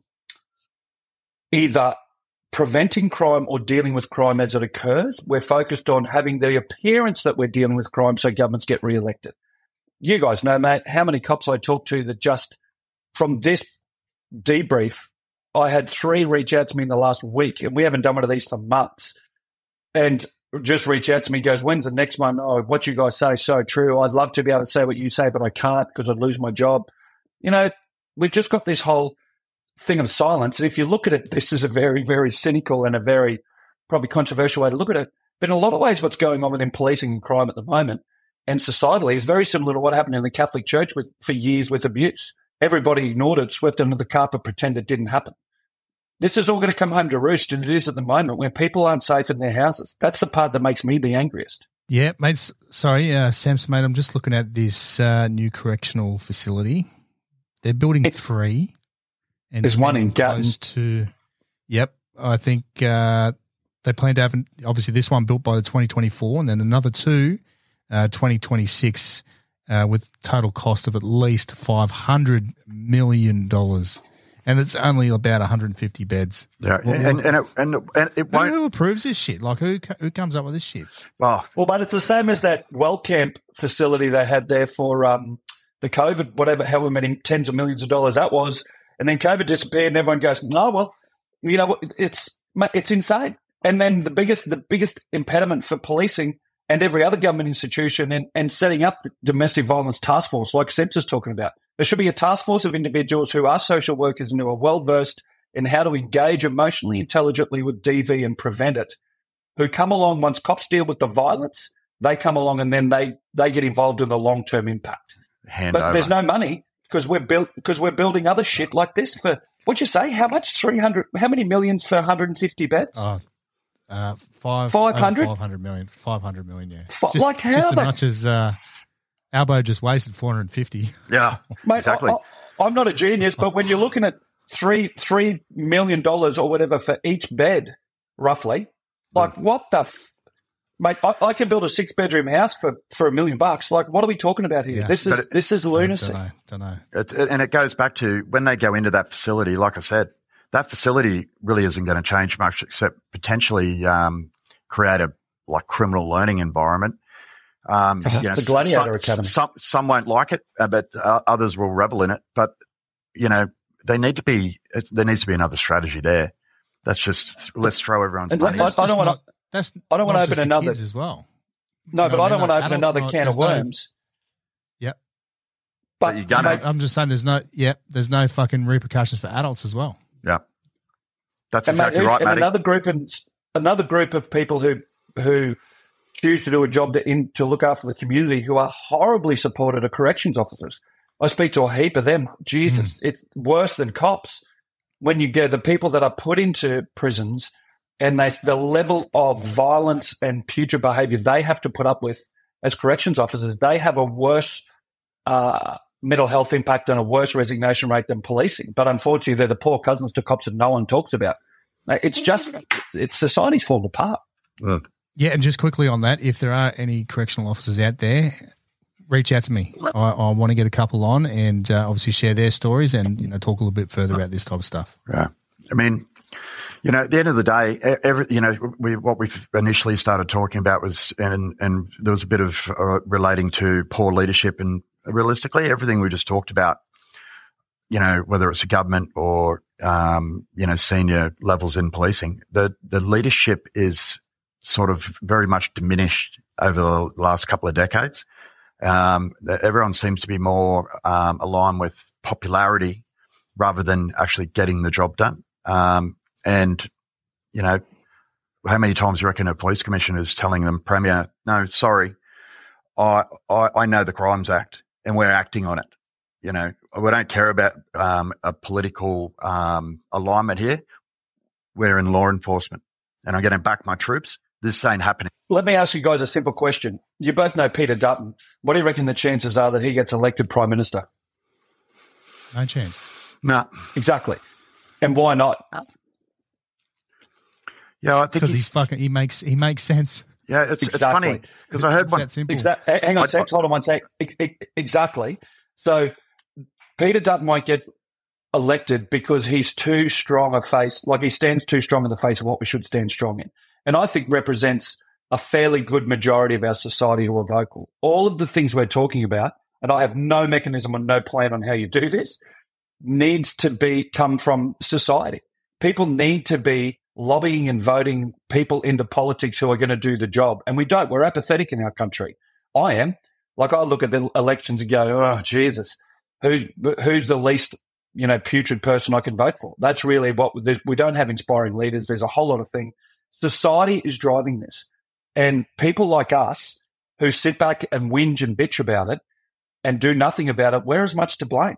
either preventing crime or dealing with crime as it occurs. We're focused on having the appearance that we're dealing with crime so governments get re-elected. You guys know, mate, how many cops I talk to that just from this debrief, I had three reach out to me in the last week, and we haven't done one of these for months. And just reach out to me, goes, when's the next one? Oh, what you guys say is so true. I'd love to be able to say what you say, but I can't because I'd lose my job. You know, we've just got this whole thing of silence. And if you look at it, this is a very, very cynical and a very probably controversial way to look at it. But in a lot of ways, what's going on within policing and crime at the moment and societally is very similar to what happened in the Catholic Church with for years with abuse. Everybody ignored it, swept under the carpet, pretended it didn't happen. This is all going to come home to roost, and it is at the moment when people aren't safe in their houses. That's the part that makes me the angriest. Yeah, mate. Sorry, uh, Samson, mate, I'm just looking at this uh, new correctional facility. They're building It's- three. And There's one in spending close to, yep, I think uh, they plan to have, obviously, this one built by the twenty twenty-four and then another two, uh, twenty twenty-six, uh, with total cost of at least five hundred million dollars. And it's only about one hundred fifty beds. Yeah, and and, and, it, and, and it Who, won't. who approves this shit? Like, who who comes up with this shit? Well, Well, but it's the same as that well camp facility they had there for um, the COVID, whatever, however many tens of millions of dollars that was. And then COVID disappeared, and everyone goes, "Oh well, you know what? It's it's insane." And then the biggest the biggest impediment for policing and every other government institution and, and setting up the domestic violence task force, like Sep's talking about, there should be a task force of individuals who are social workers and who are well versed in how to engage emotionally, intelligently with D V and prevent it. Who come along once cops deal with the violence, they come along and then they they get involved in the long term impact. hand But over. there's no money. Because we're built, because we're building other shit like this for what'd you say? How much? Three hundred? How many millions for one hundred and fifty beds? Oh, uh, five, five hundred? Five hundred million. Five hundred million. Yeah. F- just, like how just as the- much as uh, Albo just wasted four hundred and fifty. Yeah, Mate, exactly. I, am not a genius, but when you're looking at three three million dollars or whatever for each bed, roughly, like Mm. what the. F- Mate, I, I can build a six-bedroom house for, for a million bucks. Like, what are we talking about here? Yeah. This is But it- this is lunacy. Don't know. Don't know. It, it- and it goes back to when they go into that facility. Like I said, that facility really isn't going to change much, except potentially um, create a like criminal learning environment. Um, you know, The Gladiator some, Academy. Some some won't like it, uh, but uh, others will revel in it. But you know, they need to be. It, there needs to be another strategy there. That's just let's throw everyone's And money. I- I at- don't Just wanna- not- That's I don't wanna not open just for another- kids as well. No, but No, I don't no, want to open adults another not- can of there's no- worms. Yep. But, you're gonna- mate, I'm just saying there's no. Yep. There's no fucking repercussions for adults as well. yeah, that's And, mate, exactly who's- right, and Matty. another group and another group of people who who choose to do a job to in, to look after the community who are horribly supported are corrections officers. I speak to a heap of them. Jesus, Mm. it's worse than cops. When you get the people that are put into prisons and they, the level of violence and putrid behaviour they have to put up with as corrections officers, they have a worse uh, mental health impact and a worse resignation rate than policing. But unfortunately, they're the poor cousins to cops that no one talks about. It's just, it's society's falling apart. Mm. Yeah, and just quickly on that, if there are any correctional officers out there, reach out to me. I, I want to get a couple on and uh, obviously share their stories and you know talk a little bit further about this type of stuff. Yeah. I mean, you know, at the end of the day, e- every, you know, we, what we initially started talking about was, and, and there was a bit of uh, relating to poor leadership, and realistically, everything we just talked about, you know, whether it's the government or, um, you know, senior levels in policing, the, the leadership is sort of very much diminished over the last couple of decades. Um, everyone seems to be more um, aligned with popularity rather than actually getting the job done. Um, and, you know, how many times do you reckon a police commissioner is telling them, Premier, no, sorry, I, I, I know the Crimes Act and we're acting on it. You know, we don't care about um, a political um, alignment here. We're in law enforcement and I'm going to back my troops. This ain't happening. Let me ask you guys a simple question. You both know Peter Dutton. What do you reckon the chances are that he gets elected Prime Minister? No chance. No. Exactly. And why not? Yeah, I think Because he's, he's fucking. He makes. He makes sense. yeah, it's, it's Exactly. funny because I heard it's one. that simple. Exactly. Hang on, I- Sex. Hold on one sec. Ex- ex- Exactly. So Peter Dutton might get elected because he's too strong a face, like he stands too strong in the face of what we should stand strong in. And I think represents a fairly good majority of our society who are vocal. All of the things we're talking about, and I have no mechanism and no plan on how you do this, needs to be come from society. People need to be lobbying and voting people into politics who are going to do the job. And we don't. We're apathetic in our country. I am. Like, I look at the elections and go, oh, Jesus, who's who's the least, you know, putrid person I can vote for? That's really what we don't have inspiring leaders. There's a whole lot of things. Society is driving this. And people like us who sit back and whinge and bitch about it and do nothing about it, we're as much to blame.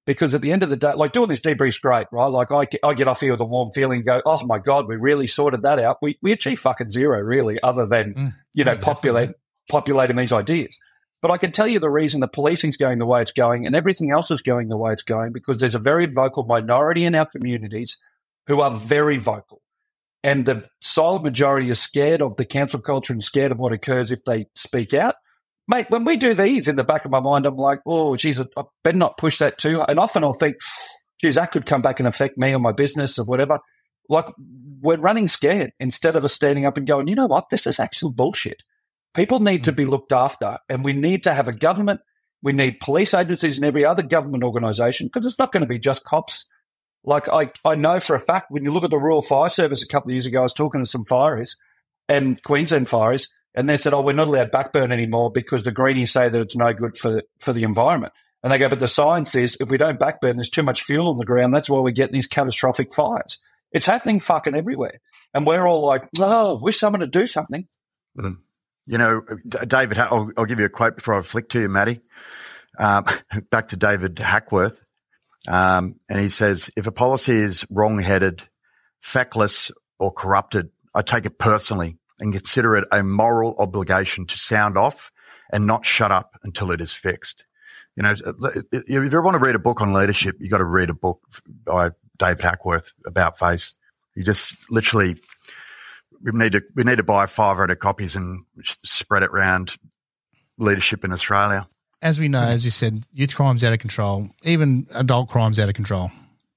Because at the end of the day, like doing this debrief's great, right? Like I, I get off here with a warm feeling and go, oh my God, we really sorted that out. We we achieve fucking zero, really, other than, mm, you know, yeah, populate, populating these ideas. But I can tell you the reason the policing's going the way it's going and everything else is going the way it's going, because there's a very vocal minority in our communities who are very vocal. And the silent majority is scared of the cancel culture and scared of what occurs if they speak out. Mate, when we do these, in the back of my mind, I'm like, oh, geez, I better not push that too. And often I'll think, geez, that could come back and affect me or my business or whatever. Like, we're running scared instead of us standing up and going, you know what, this is actual bullshit. People need to be looked after, and we need to have a government. We need police agencies and every other government organisation, because it's not going to be just cops. Like, I, I know for a fact, when you look at the Royal Fire Service a couple of years ago, I was talking to some fireys and Queensland fireys, and they said, oh, we're not allowed backburn anymore because the greenies say that it's no good for, for the environment. And they go, but the science says if we don't backburn, there's too much fuel on the ground. That's why we get these catastrophic fires. It's happening fucking everywhere. And we're all like, oh, wish someone to do something. Mm. You know, David, I'll, I'll give you a quote before I flick to you, Matty. Um, back to David Hackworth. Um, and he says, if a policy is wrong-headed, feckless or corrupted, I take it personally and consider it a moral obligation to sound off and not shut up until it is fixed. You know, if you want to read a book on leadership, you got to read a book by Dave Hackworth about face. You just literally, we need to we need to buy five hundred copies and spread it around leadership in Australia. As we know, as you said, youth crime's out of control, even adult crime's out of control.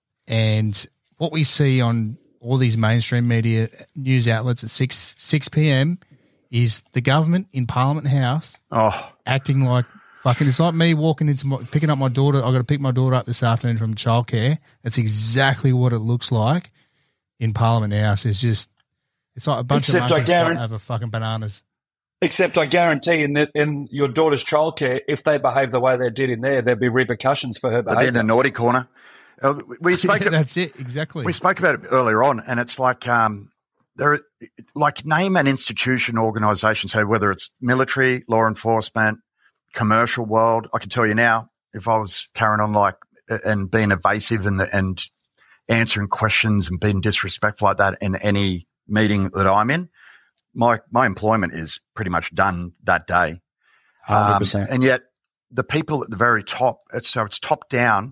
And what we see on all these mainstream media news outlets at six six p.m. is the government in Parliament House oh. acting like fucking, it's like me walking into my, picking up my daughter. I've got to pick my daughter up this afternoon from childcare. That's exactly what it looks like in Parliament House. It's just, it's like a bunch Except of monkeys fighting over fucking bananas. Except I guarantee in the, in your daughter's childcare, if they behave the way they did in there, there'd be repercussions for her behaviour. They're in the naughty corner. Uh, we spoke. Yeah, that's it, exactly. We spoke about it earlier on, and it's like um, there, like name an institution, organisation. So whether it's military, law enforcement, commercial world, I can tell you now, if I was carrying on like and being evasive and and answering questions and being disrespectful like that in any meeting that I'm in, my my employment is pretty much done that day. Um, and yet the people at the very top, it's, so it's top down.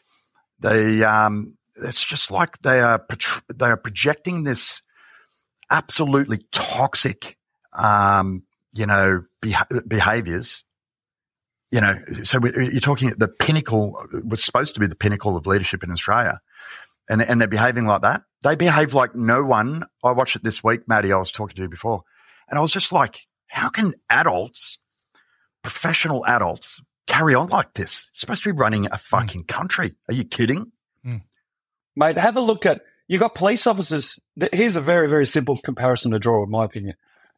They, um, it's just like they are they are projecting this absolutely toxic, um, you know, beha- behaviors. You know, so we, you're talking at the pinnacle, was supposed to be the pinnacle of leadership in Australia, and and they're behaving like that. They behave like no one. I watched it this week, Maddie. I was talking to you before, and I was just like, how can adults, professional adults, carry on like this? It's supposed to be running a fucking country. Are you kidding? Mm. Mate, have a look at, you got police officers. Here's a very, very simple comparison to draw, in my opinion.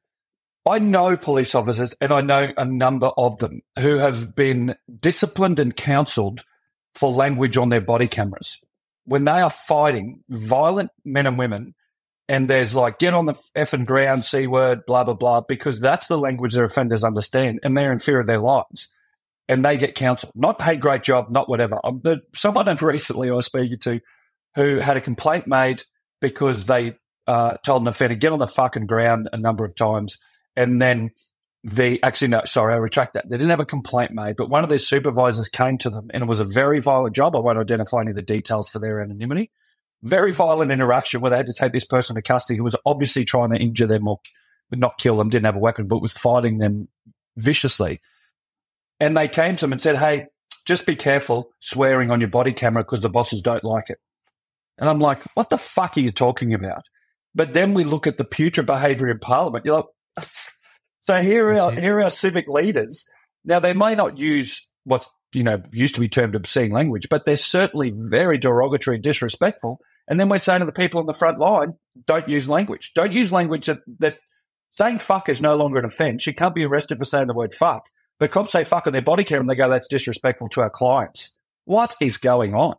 I know police officers, and I know a number of them who have been disciplined and counselled for language on their body cameras. When they are fighting violent men and women, and there's like, get on the effing ground, C word, blah, blah, blah, because that's the language their offenders understand, and they're in fear of their lives. And they get counselled. Not, hey, great job, not whatever. Um, but someone recently I was speaking to who had a complaint made because they uh, told an offender, get on the fucking ground a number of times. And then the, actually, no, sorry, I retract that. They didn't have a complaint made, but one of their supervisors came to them, and it was a very violent job. I won't identify any of the details for their anonymity. Very violent interaction where they had to take this person to custody who was obviously trying to injure them or not kill them, didn't have a weapon, but was fighting them viciously. And they came to him and said, hey, just be careful swearing on your body camera because the bosses don't like it. And I'm like, what the fuck are you talking about? But then we look at the putrid behaviour in Parliament. You're like, so here are, here are our civic leaders. Now, they may not use what, you know, used to be termed obscene language, but they're certainly very derogatory and disrespectful. And then we're saying to the people on the front line, don't use language. Don't use language that, that saying fuck is no longer an offence. You can't be arrested for saying the word fuck. But cops say fuck on their body camera and they go, that's disrespectful to our clients. What is going on?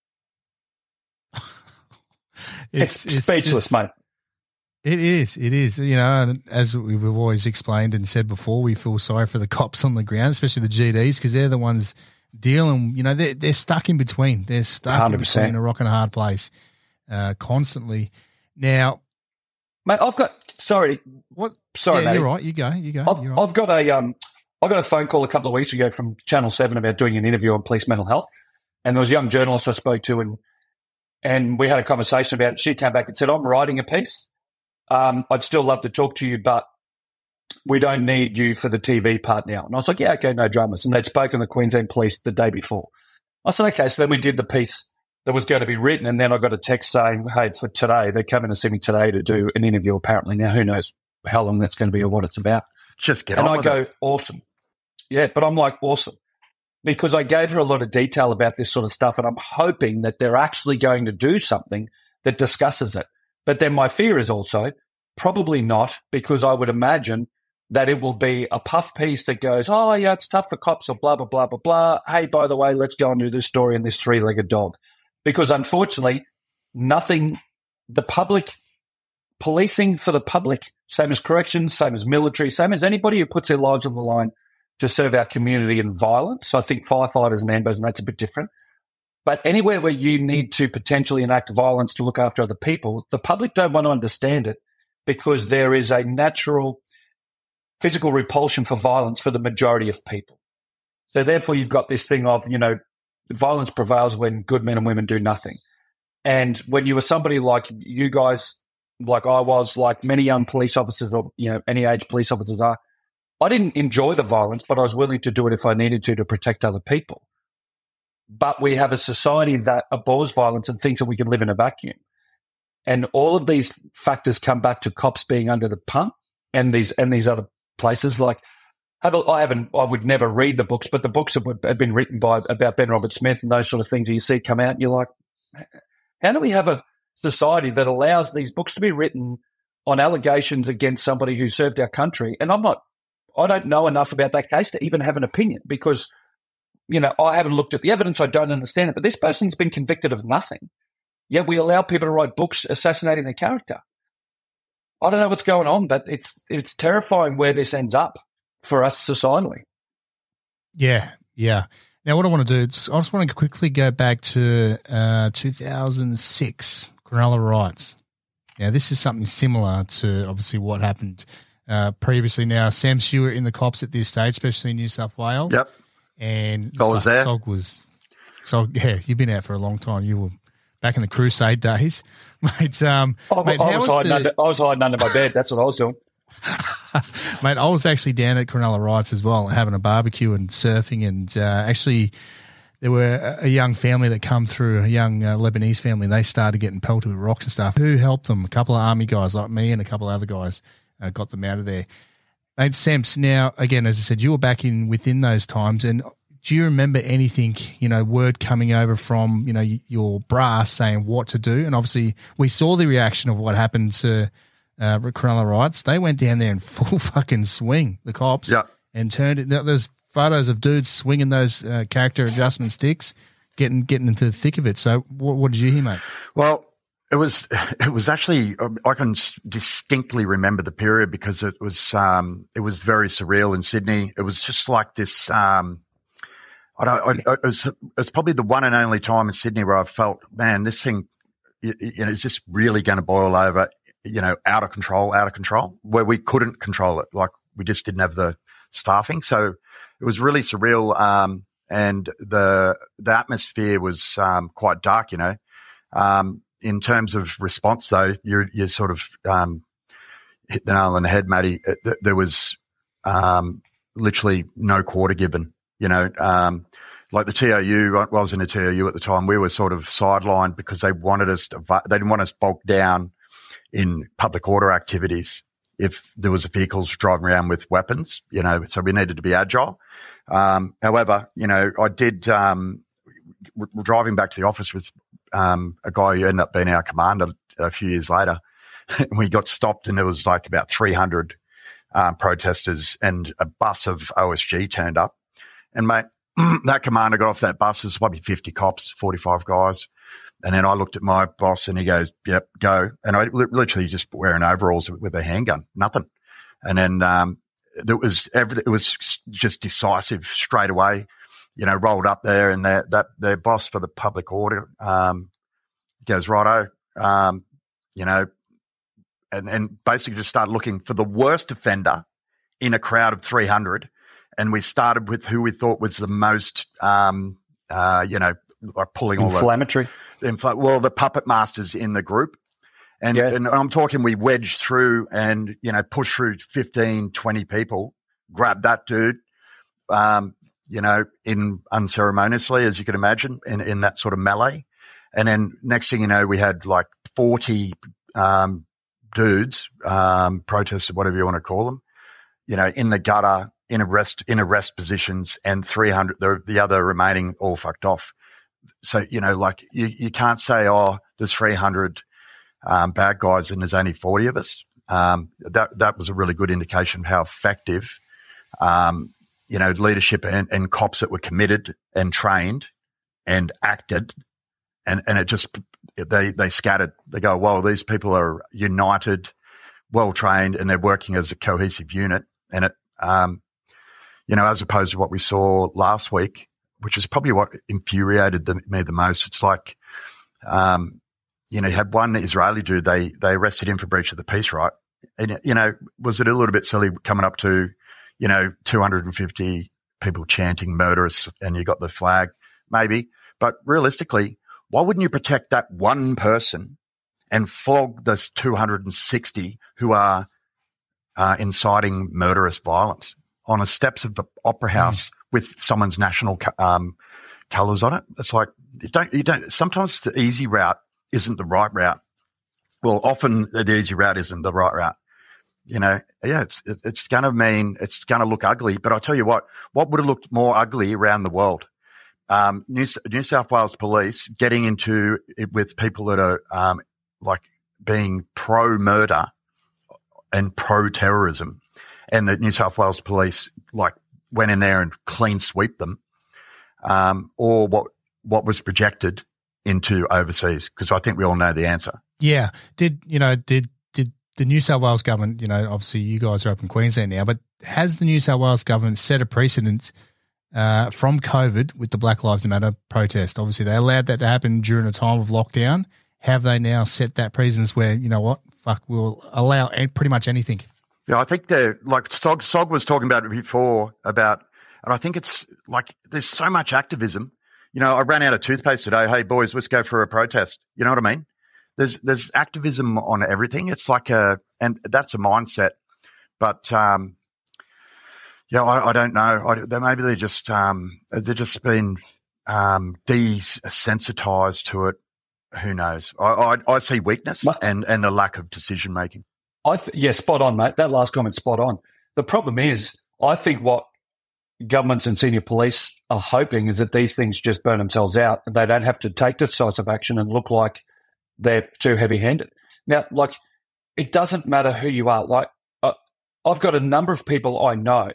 it's, it's speechless, just, mate. It is. It is. You know, and as we've always explained and said before, we feel sorry for the cops on the ground, especially the G Ds, because they're the ones deal, and you know they're they're stuck in between. They're stuck one hundred percent. in between a rock and a hard place, uh, constantly. Now, mate, I've got sorry, what? Sorry, yeah, mate. you're right. You go, you go. I've, you're right. I've got a um, I got a phone call a couple of weeks ago from Channel Seven about doing an interview on police mental health, and there was a young journalist I spoke to, and and we had a conversation about it. She came back and said, "I'm writing a piece. Um, I'd still love to talk to you, but we don't need you for the T V part now." And I was like, "Yeah, okay, no dramas." And they'd spoken to the Queensland Police the day before. I said, "Okay." So then we did the piece that was going to be written, and then I got a text saying, "Hey, for today, they're coming to see me today to do an interview. Apparently, now who knows how long that's going to be or what it's about." Just get and on I with go, it. "Awesome." Yeah, but I'm like, awesome. Because I gave her a lot of detail about this sort of stuff, and I'm hoping that they're actually going to do something that discusses it. But then my fear is also probably not, because I would imagine that it will be a puff piece that goes, "Oh, yeah, it's tough for cops," or blah, blah, blah, blah, blah. "Hey, by the way, let's go and do this story in this three-legged dog." Because unfortunately, nothing, the public, policing for the public, same as corrections, same as military, same as anybody who puts their lives on the line to serve our community in violence. I think firefighters and ambos, and that's a bit different. But anywhere where you need to potentially enact violence to look after other people, the public don't want to understand it, because there is a natural physical repulsion for violence for the majority of people. So therefore, you've got this thing of, you know, violence prevails when good men and women do nothing. And when you were somebody like you guys, like I was, like many young police officers, or, you know, any age police officers are, I didn't enjoy the violence, but I was willing to do it if I needed to, to protect other people. But we have a society that abhors violence and thinks that we can live in a vacuum. And all of these factors come back to cops being under the pump, and these and these other places. Like, have a, I haven't, I would never read the books, but the books have, have been written by about Ben Roberts-Smith and those sort of things that you see come out, and you're like, how do we have a society that allows these books to be written on allegations against somebody who served our country? And I'm not, I don't know enough about that case to even have an opinion, because, you know, I haven't looked at the evidence. I don't understand it. But this person's been convicted of nothing. Yet we allow people to write books assassinating their character. I don't know what's going on, but it's it's terrifying where this ends up for us societally. Yeah, yeah. Now, what I want to do is I just want to quickly go back to uh, two thousand six, Cronulla riots. Now, this is something similar to obviously what happened uh, previously. Now, Sam Stewart in the cops at this stage, especially in New South Wales. Yep. And I was there. Sog was, Sog, yeah, you've been out for a long time. You were back in the Crusade days. Mate, um, I, mate, I, how was was hiding the, under, I was hiding under my bed. That's what I was doing. Mate, I was actually down at Cronulla riots as well, having a barbecue and surfing, and uh, actually there were a young family that come through, a young uh, Lebanese family. They started getting pelted with rocks and stuff. Who helped them? A couple of army guys like me and a couple of other guys uh, got them out of there. Mate, Samps, now, again, as I said, you were back in within those times, and do you remember anything, you know, word coming over from, you know, your brass saying what to do? And obviously we saw the reaction of what happened to uh, Cronulla riots. They went down there in full fucking swing, the cops, yeah. and turned it. There's photos of dudes swinging those uh, character adjustment sticks, getting getting into the thick of it. So what, what did you hear, mate? Well, it was it was actually, I can distinctly remember the period because it was um, it was very surreal in Sydney. It was just like this. Um, I don't. I, it was, it's probably the one and only time in Sydney where I felt, man, this thing, you, you know, is just really going to boil over, you know, out of control, out of control, where we couldn't control it. Like we just didn't have the staffing. So it was really surreal. Um, and the, the atmosphere was, um, quite dark, you know. Um, in terms of response though, you you sort of, um, hit the nail on the head, Matty. There was, um, literally no quarter given. You know, um, like the T O U, I was in a T O U at the time, we were sort of sidelined because they wanted us to, they didn't want us bogged down in public order activities if there was vehicles driving around with weapons, you know, so we needed to be agile. Um, however, you know, I did, um, w- driving back to the office with, um, a guy who ended up being our commander a few years later. We got stopped and there was like about three hundred, um, protesters and a bus of O S G turned up. And mate, that commander got off that bus. There's probably fifty cops, forty-five guys. And then I looked at my boss and he goes, yep, go. And I literally just wearing overalls with a handgun, nothing. And then, um, there was everything, it was just decisive straight away. you know, rolled up there, and their that their boss for the public order um, goes, righto, um, you know, and, and basically just started looking for the worst offender in a crowd of three hundred. And we started with who we thought was the most, um, uh, you know, like pulling all the inflammatory. Infl- well, the puppet masters in the group. And, yeah. and I'm talking, we wedged through and, you know, pushed through fifteen, twenty people, grabbed that dude, um, you know, in unceremoniously, as you can imagine, in, in that sort of melee. And then next thing you know, we had like forty, um, dudes, um, protesters, whatever you want to call them, you know, in the gutter, in arrest, in arrest positions, and three hundred, the, the other remaining all fucked off. So, you know, like you, you can't say, oh, there's three hundred, um, bad guys and there's only forty of us. Um, that, that was a really good indication of how effective, um, you know, leadership and, and cops that were committed and trained and acted, and, and it just, they, they scattered. They go, well, these people are united, well trained, and they're working as a cohesive unit. And it, um, you know, as opposed to what we saw last week, which is probably what infuriated the, me the most. It's like, um, you know, you had one Israeli dude, they, they arrested him for breach of the peace, right? And, you know, was it a little bit silly coming up to, you know, two hundred fifty people chanting murderous and you got the flag? Maybe. But realistically, why wouldn't you protect that one person and flog those two hundred sixty who are uh, inciting murderous violence on the steps of the Opera House mm. with someone's national um, colours on it? It's like, you don't, you don't, sometimes the easy route isn't the right route. Well, often the easy route isn't the right route. You know, yeah, it's, it, it's going to mean, it's going to look ugly. But I'll tell you what, what would have looked more ugly around the world? Um, New, New South Wales police getting into it with people that are, um, like being pro-murder and pro-terrorism, and the New South Wales police like went in there and clean sweep them, um, or what, what was projected into overseas, because I think we all know the answer. Yeah. Did, you know, did, did the New South Wales government, you know, obviously you guys are up in Queensland now, but has the New South Wales government set a precedent uh, from COVID with the Black Lives Matter protest? Obviously they allowed that to happen during a time of lockdown. Have they now set that precedence where, you know what, fuck, we'll allow pretty much anything? Yeah, I think they're like Sog, Sog was talking about it before about, and I think it's like there's so much activism. You know, I ran out of toothpaste today. Hey, boys, let's go for a protest. You know what I mean? There's there's activism on everything. It's like a, and that's a mindset. But um, yeah, I, I don't know. I, they, maybe they're just um, they're just been um, desensitized to it. Who knows? I, I, I see weakness and and a lack of decision making. I th- yeah, spot on, mate. That last comment, spot on. The problem is, I think what governments and senior police are hoping is that these things just burn themselves out and they don't have to take decisive action and look like they're too heavy-handed. Now, like, it doesn't matter who you are. Like, uh, I've got a number of people I know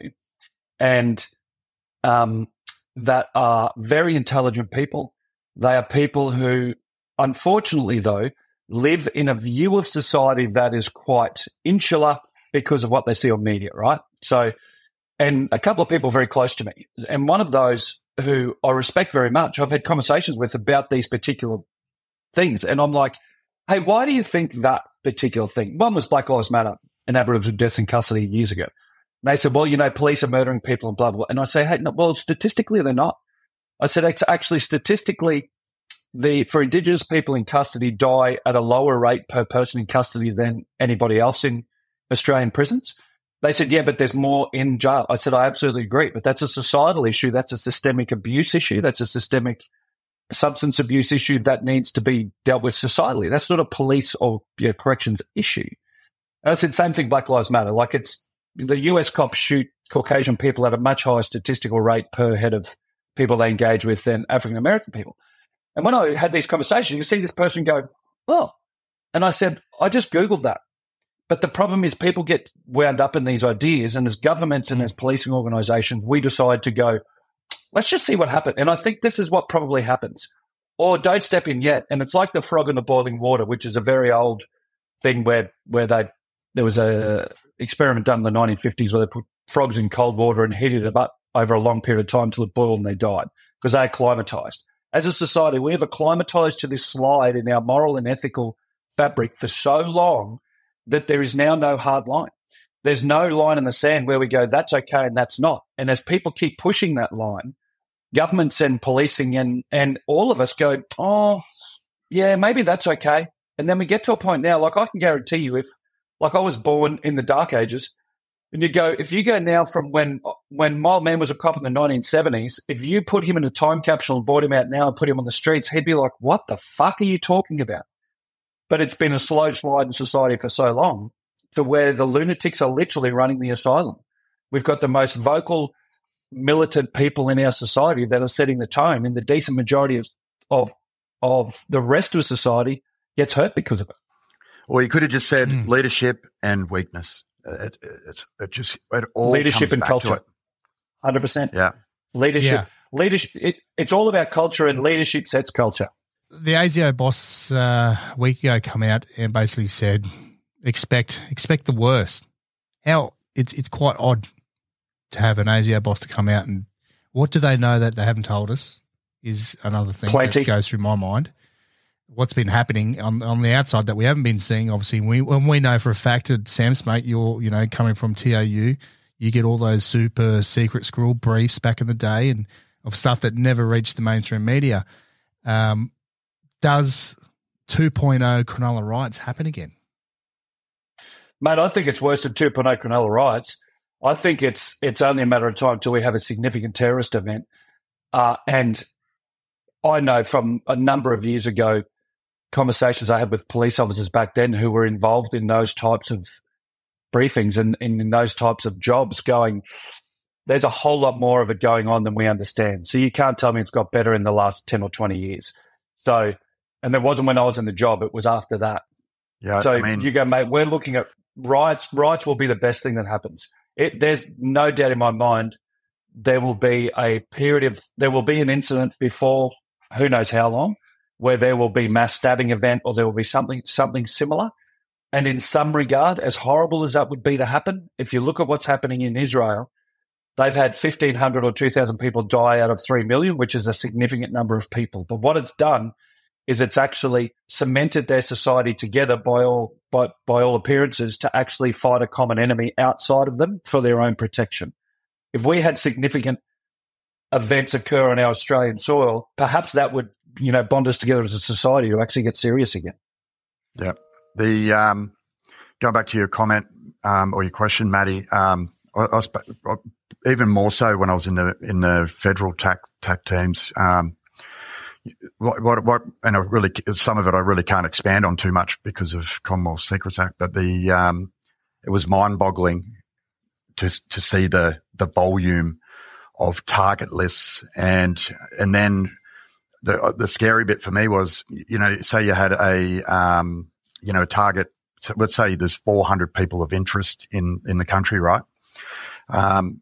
and um, that are very intelligent people. They are people who, unfortunately, though, live in a view of society that is quite insular because of what they see on media, right? So, and a couple of people very close to me, and one of those who I respect very much, I've had conversations with about these particular things, and I'm like, hey, why do you think that particular thing? One was Black Lives Matter and Aboriginal deaths in custody years ago. And they said, well, you know, police are murdering people and blah, blah, blah. And I say, hey, no, well, statistically, they're not. I said, it's actually statistically, the for Indigenous people in custody die at a lower rate per person in custody than anybody else in Australian prisons. They said, yeah, but there's more in jail. I said, I absolutely agree, but that's a societal issue. That's a systemic abuse issue. That's a systemic substance abuse issue that needs to be dealt with societally. That's not a police or you know, corrections issue. And I said, same thing, Black Lives Matter. Like it's the U S cops shoot Caucasian people at a much higher statistical rate per head of people they engage with than African American people. And when I had these conversations, you see this person go, oh, and I said, I just Googled that. But the problem is people get wound up in these ideas, and as governments and as policing organisations, we decide to go, let's just see what happens. And I think this is what probably happens. Or don't step in yet. And it's like the frog in the boiling water, which is a very old thing where where they there was a experiment done in the nineteen fifties where they put frogs in cold water and heated them up over a long period of time till it boiled and they died because they acclimatized. As a society, we have acclimatized to this slide in our moral and ethical fabric for so long that there is now no hard line. There's no line in the sand where we go, that's okay and that's not. And as people keep pushing that line, governments and policing and, and all of us go, oh, yeah, maybe that's okay. And then we get to a point now, like I can guarantee you if, like I was born in the dark ages, and you go, if you go now from when when my old man was a cop in the nineteen seventies, if you put him in a time capsule and brought him out now and put him on the streets, he'd be like, what the fuck are you talking about? But it's been a slow slide in society for so long to where the lunatics are literally running the asylum. We've got the most vocal, militant people in our society that are setting the tone, and the decent majority of of, of the rest of society gets hurt because of it. Or you could have just said mm. leadership and weakness. It, it's it just it all leadership comes and back culture, to it. one hundred percent. Yeah, leadership, yeah. leadership. It, it's all about culture, and leadership sets culture. The A S I O boss uh, a week ago come out and basically said, expect expect the worst. How it's it's quite odd to have an A S I O boss to come out and what do they know that they haven't told us is another thing Plenty. that goes through my mind. What's been happening on on the outside that we haven't been seeing, obviously, we when we know for a fact that Sam's mate, you're you know coming from T A U, you get all those super secret squirrel briefs back in the day and of stuff that never reached the mainstream media. Um, does two point oh Cronulla riots happen again? Mate, I think it's worse than two point oh Cronulla riots. I think it's it's only a matter of time till we have a significant terrorist event. Uh, and I know from a number of years ago, conversations I had with police officers back then who were involved in those types of briefings and, and in those types of jobs going, there's a whole lot more of it going on than we understand. So you can't tell me it's got better in the last ten or twenty years. So, and there wasn't when I was in the job, it was after that. Yeah, so I mean, you go, mate, we're looking at riots. Riots will be the best thing that happens. It, there's no doubt in my mind there will be a period of, there will be an incident before who knows how long, where there will be mass stabbing event or there will be something something similar. And in some regard, as horrible as that would be to happen, if you look at what's happening in Israel, they've had fifteen hundred or two thousand people die out of three million, which is a significant number of people. But what it's done is it's actually cemented their society together by all by, by all appearances to actually fight a common enemy outside of them for their own protection. If we had significant events occur on our Australian soil, perhaps that would, you know, bond us together as a society to actually get serious again. Yeah. The um, going back to your comment um, or your question, Maddie, um, I, I was, even more so when I was in the in the federal TAC TAC teams. Um, what, what what and I really some of it I really can't expand on too much because of Commonwealth Secrets Act, but the um, it was mind-boggling to to see the the volume of target lists and and then the the scary bit for me was, you know, say you had a um, you know, a target. So let's say there's four hundred people of interest in in the country, right? Um,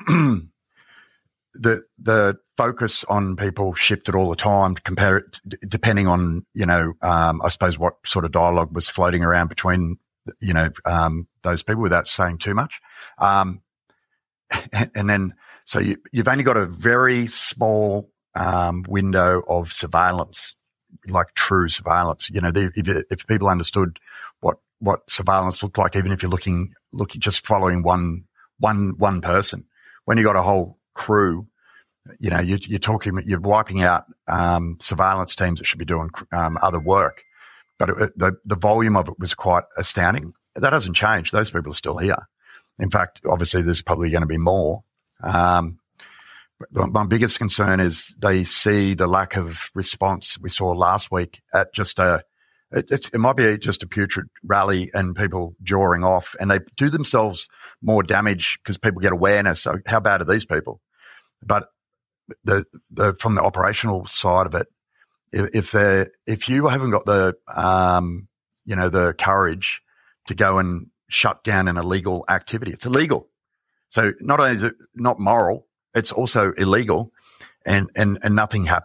the the focus on people shifted all the time to compare it, depending on, you know, um, I suppose what sort of dialogue was floating around between, you know, um, those people without saying too much. Um, and then, so you, you've only got a very small um, window of surveillance, like true surveillance. You know, the, if, if people understood what, what surveillance looked like, even if you're looking, looking, just following one, one, one person, when you got a whole crew, you know, you, you're talking, you're wiping out um, surveillance teams that should be doing um, other work. But it, the the volume of it was quite astounding. That hasn't changed. Those people are still here. In fact, obviously, there's probably going to be more. Um, but my biggest concern is they see the lack of response we saw last week at just a. It, it's, it might be just a putrid rally and people jawing off, and they do themselves more damage because people get awareness. So how bad are these people? But the the from the operational side of it, if if they if you haven't got the um you know the courage to go and shut down an illegal activity, it's illegal. So not only is it not moral, it's also illegal, and and and nothing happens.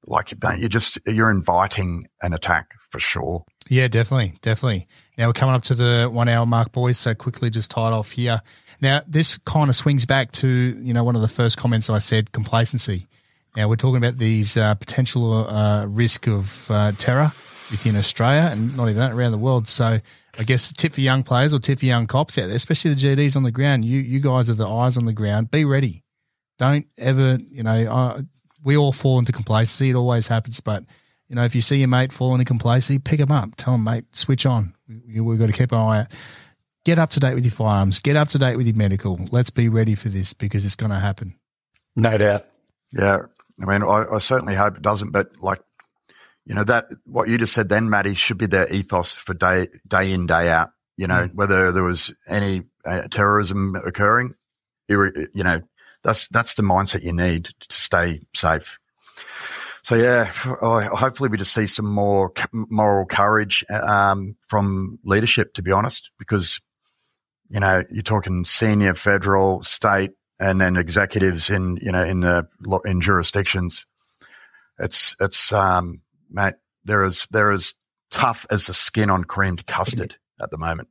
like you're just you're inviting an attack for sure. Yeah, definitely, definitely. Now we're coming up to the one hour mark, boys. So quickly, just tie it off here. Now this kind of swings back to you know one of the first comments I said, complacency. Now we're talking about these uh, potential uh, risk of uh, terror within Australia and not even that around the world. So I guess a tip for young players or tip for young cops out there, especially the G Ds on the ground. You you guys are the eyes on the ground. Be ready. Don't ever you know. Uh, we all fall into complacency. It always happens, but. You know, if you see your mate falling into complacency, pick him up. Tell him, mate, switch on. We, we've got to keep an eye out. Get up to date with your firearms. Get up to date with your medical. Let's be ready for this because it's going to happen. No doubt. Yeah. I mean, I, I certainly hope it doesn't, but like, you know, that what you just said then, Matty, should be their ethos for day, day in, day out. You know, mm. whether there was any uh, terrorism occurring, you know, that's, that's the mindset you need to stay safe. So, yeah, hopefully we just see some more moral courage um, from leadership, to be honest, because, you know, you're talking senior, federal, state, and then executives in, you know, in the in jurisdictions. It's, it's, um, mate, they're as, they're as tough as the skin on creamed custard at the moment.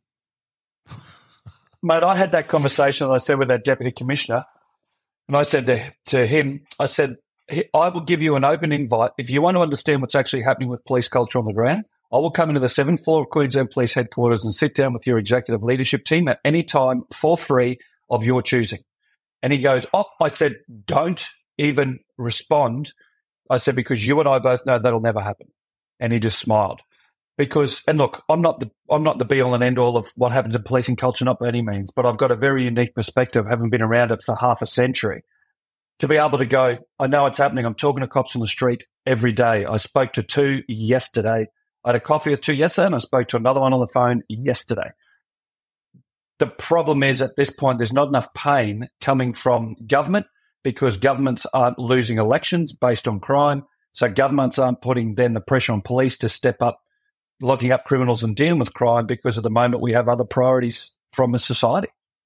Mate, I had that conversation, I said, with that deputy commissioner, and I said to, to him, I said, I will give you an open invite. If you want to understand what's actually happening with police culture on the ground, I will come into the seventh floor of Queensland Police Headquarters and sit down with your executive leadership team at any time for free of your choosing. And he goes, oh, I said, don't even respond. I said, because you and I both know that'll never happen. And he just smiled. Because, and look, I'm not the I'm not the be all and end all of what happens in policing culture, not by any means, but I've got a very unique perspective, having been around it for half a century. To be able to go, I know it's happening. I'm talking to cops on the street every day. I spoke to two yesterday. I had a coffee with two yesterday, and I spoke to another one on the phone yesterday. The problem is at this point, there's not enough pain coming from government because governments aren't losing elections based on crime. So governments aren't putting then the pressure on police to step up, locking up criminals and dealing with crime because at the moment we have other priorities from a society.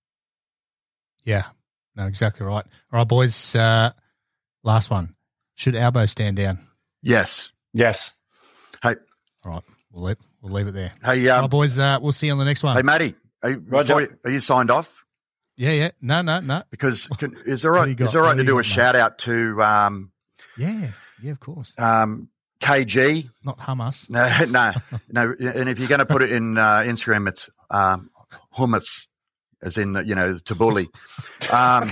Yeah. No, exactly right. All right, boys, uh, last one. Should Albo stand down? Yes. Yes. Hey. All right, we'll leave, we'll leave it there. Hey, um, All right, boys, uh, we'll see you on the next one. Hey, Matty, are you, you, are you signed off? Yeah, yeah. No, no, no. Because can, is it all right, is it all right to do a got, shout mate? out to um, – Yeah, yeah, of course. Um, K G. Not Hamas. No, no, no. And if you're going to put it in uh, Instagram, it's um, hummus. As in, you know, tabbouleh. Um,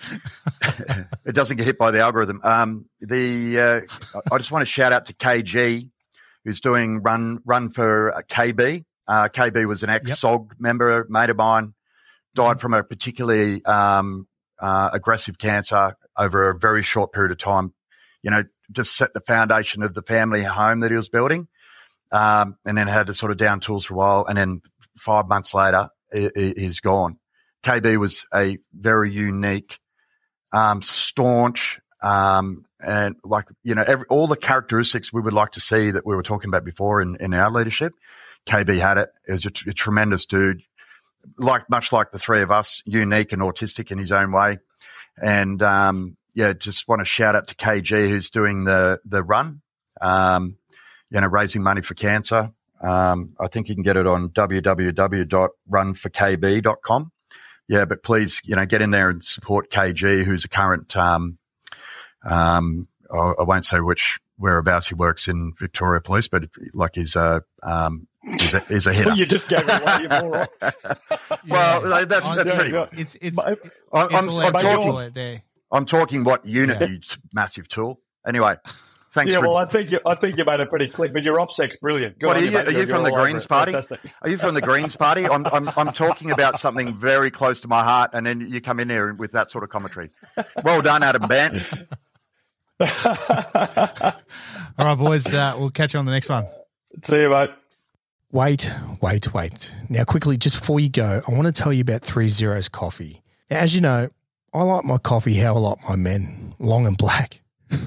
it doesn't get hit by the algorithm. Um, the uh, I just want to shout out to K G, who's doing run run for K B. Uh, K B was an ex-S O G yep. member, mate of mine, died from a particularly um, uh, aggressive cancer over a very short period of time. You know, just set the foundation of the family home that he was building, um, and then had to sort of down tools for a while, and then five months later, is gone. K B was a very unique, um, staunch, um, and like, you know, every, all the characteristics we would like to see that we were talking about before in, in our leadership. K B had it. He was a, a tremendous dude, like, much like the three of us, unique and autistic in his own way. And, um, yeah, just want to shout out to K G, who's doing the, the run, um, you know, raising money for cancer. Um, I think you can get it on w w w dot run for k b dot com. Yeah, but please, you know, get in there and support K G, who's a current, um, um, I, I won't say which whereabouts he works in Victoria Police, but like he's a, um, he's a, he's a hitter. You just gave it away, you moron. Well, yeah. that's, that's pretty good. It's, it's, I'm, it's I'm, I'm talking, there. I'm talking what unit, yeah. you massive tool. Anyway. Thanks yeah, for, well, I think you, I think you made it pretty clear, but your OPSEC's brilliant. Good what are you, you, are you from the Greens Party? Fantastic. Are you from the Greens Party? I'm, I'm, I'm talking about something very close to my heart, and then you come in there with that sort of commentary. Well done, Adam Bant. All right, boys, uh, we'll catch you on the next one. See you, mate. Wait, wait, wait. Now, quickly, just before you go, I want to tell you about Three Zeros Coffee. Now, as you know, I like my coffee how I like my men, long and black.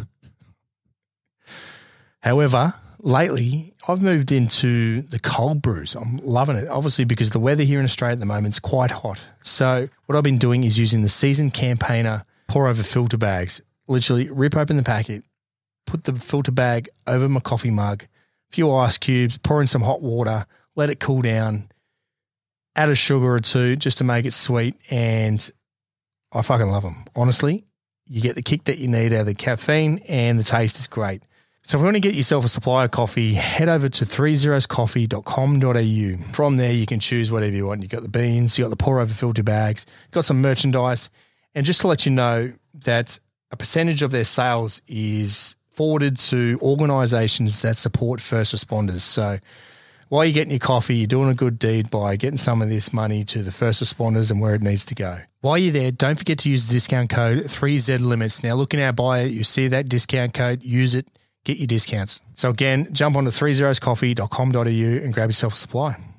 However, lately I've moved into the cold brews. I'm loving it, obviously, because the weather here in Australia at the moment is quite hot. So what I've been doing is using the Seasoned Campaigner pour over filter bags, literally rip open the packet, put the filter bag over my coffee mug, a few ice cubes, pour in some hot water, let it cool down, add a sugar or two just to make it sweet, and I fucking love them. Honestly, you get the kick that you need out of the caffeine and the taste is great. So if you want to get yourself a supply of coffee, head over to three zeros coffee dot com dot a u. From there, you can choose whatever you want. You've got the beans, you've got the pour-over filter bags, you've got some merchandise. And just to let you know that a percentage of their sales is forwarded to organisations that support first responders. So while you're getting your coffee, you're doing a good deed by getting some of this money to the first responders and where it needs to go. While you're there, don't forget to use the discount code three Z limits. Now, look in our bio, you see that discount code, use it. Get your discounts. So again, jump on to three zeros coffee dot com dot a u and grab yourself a supply.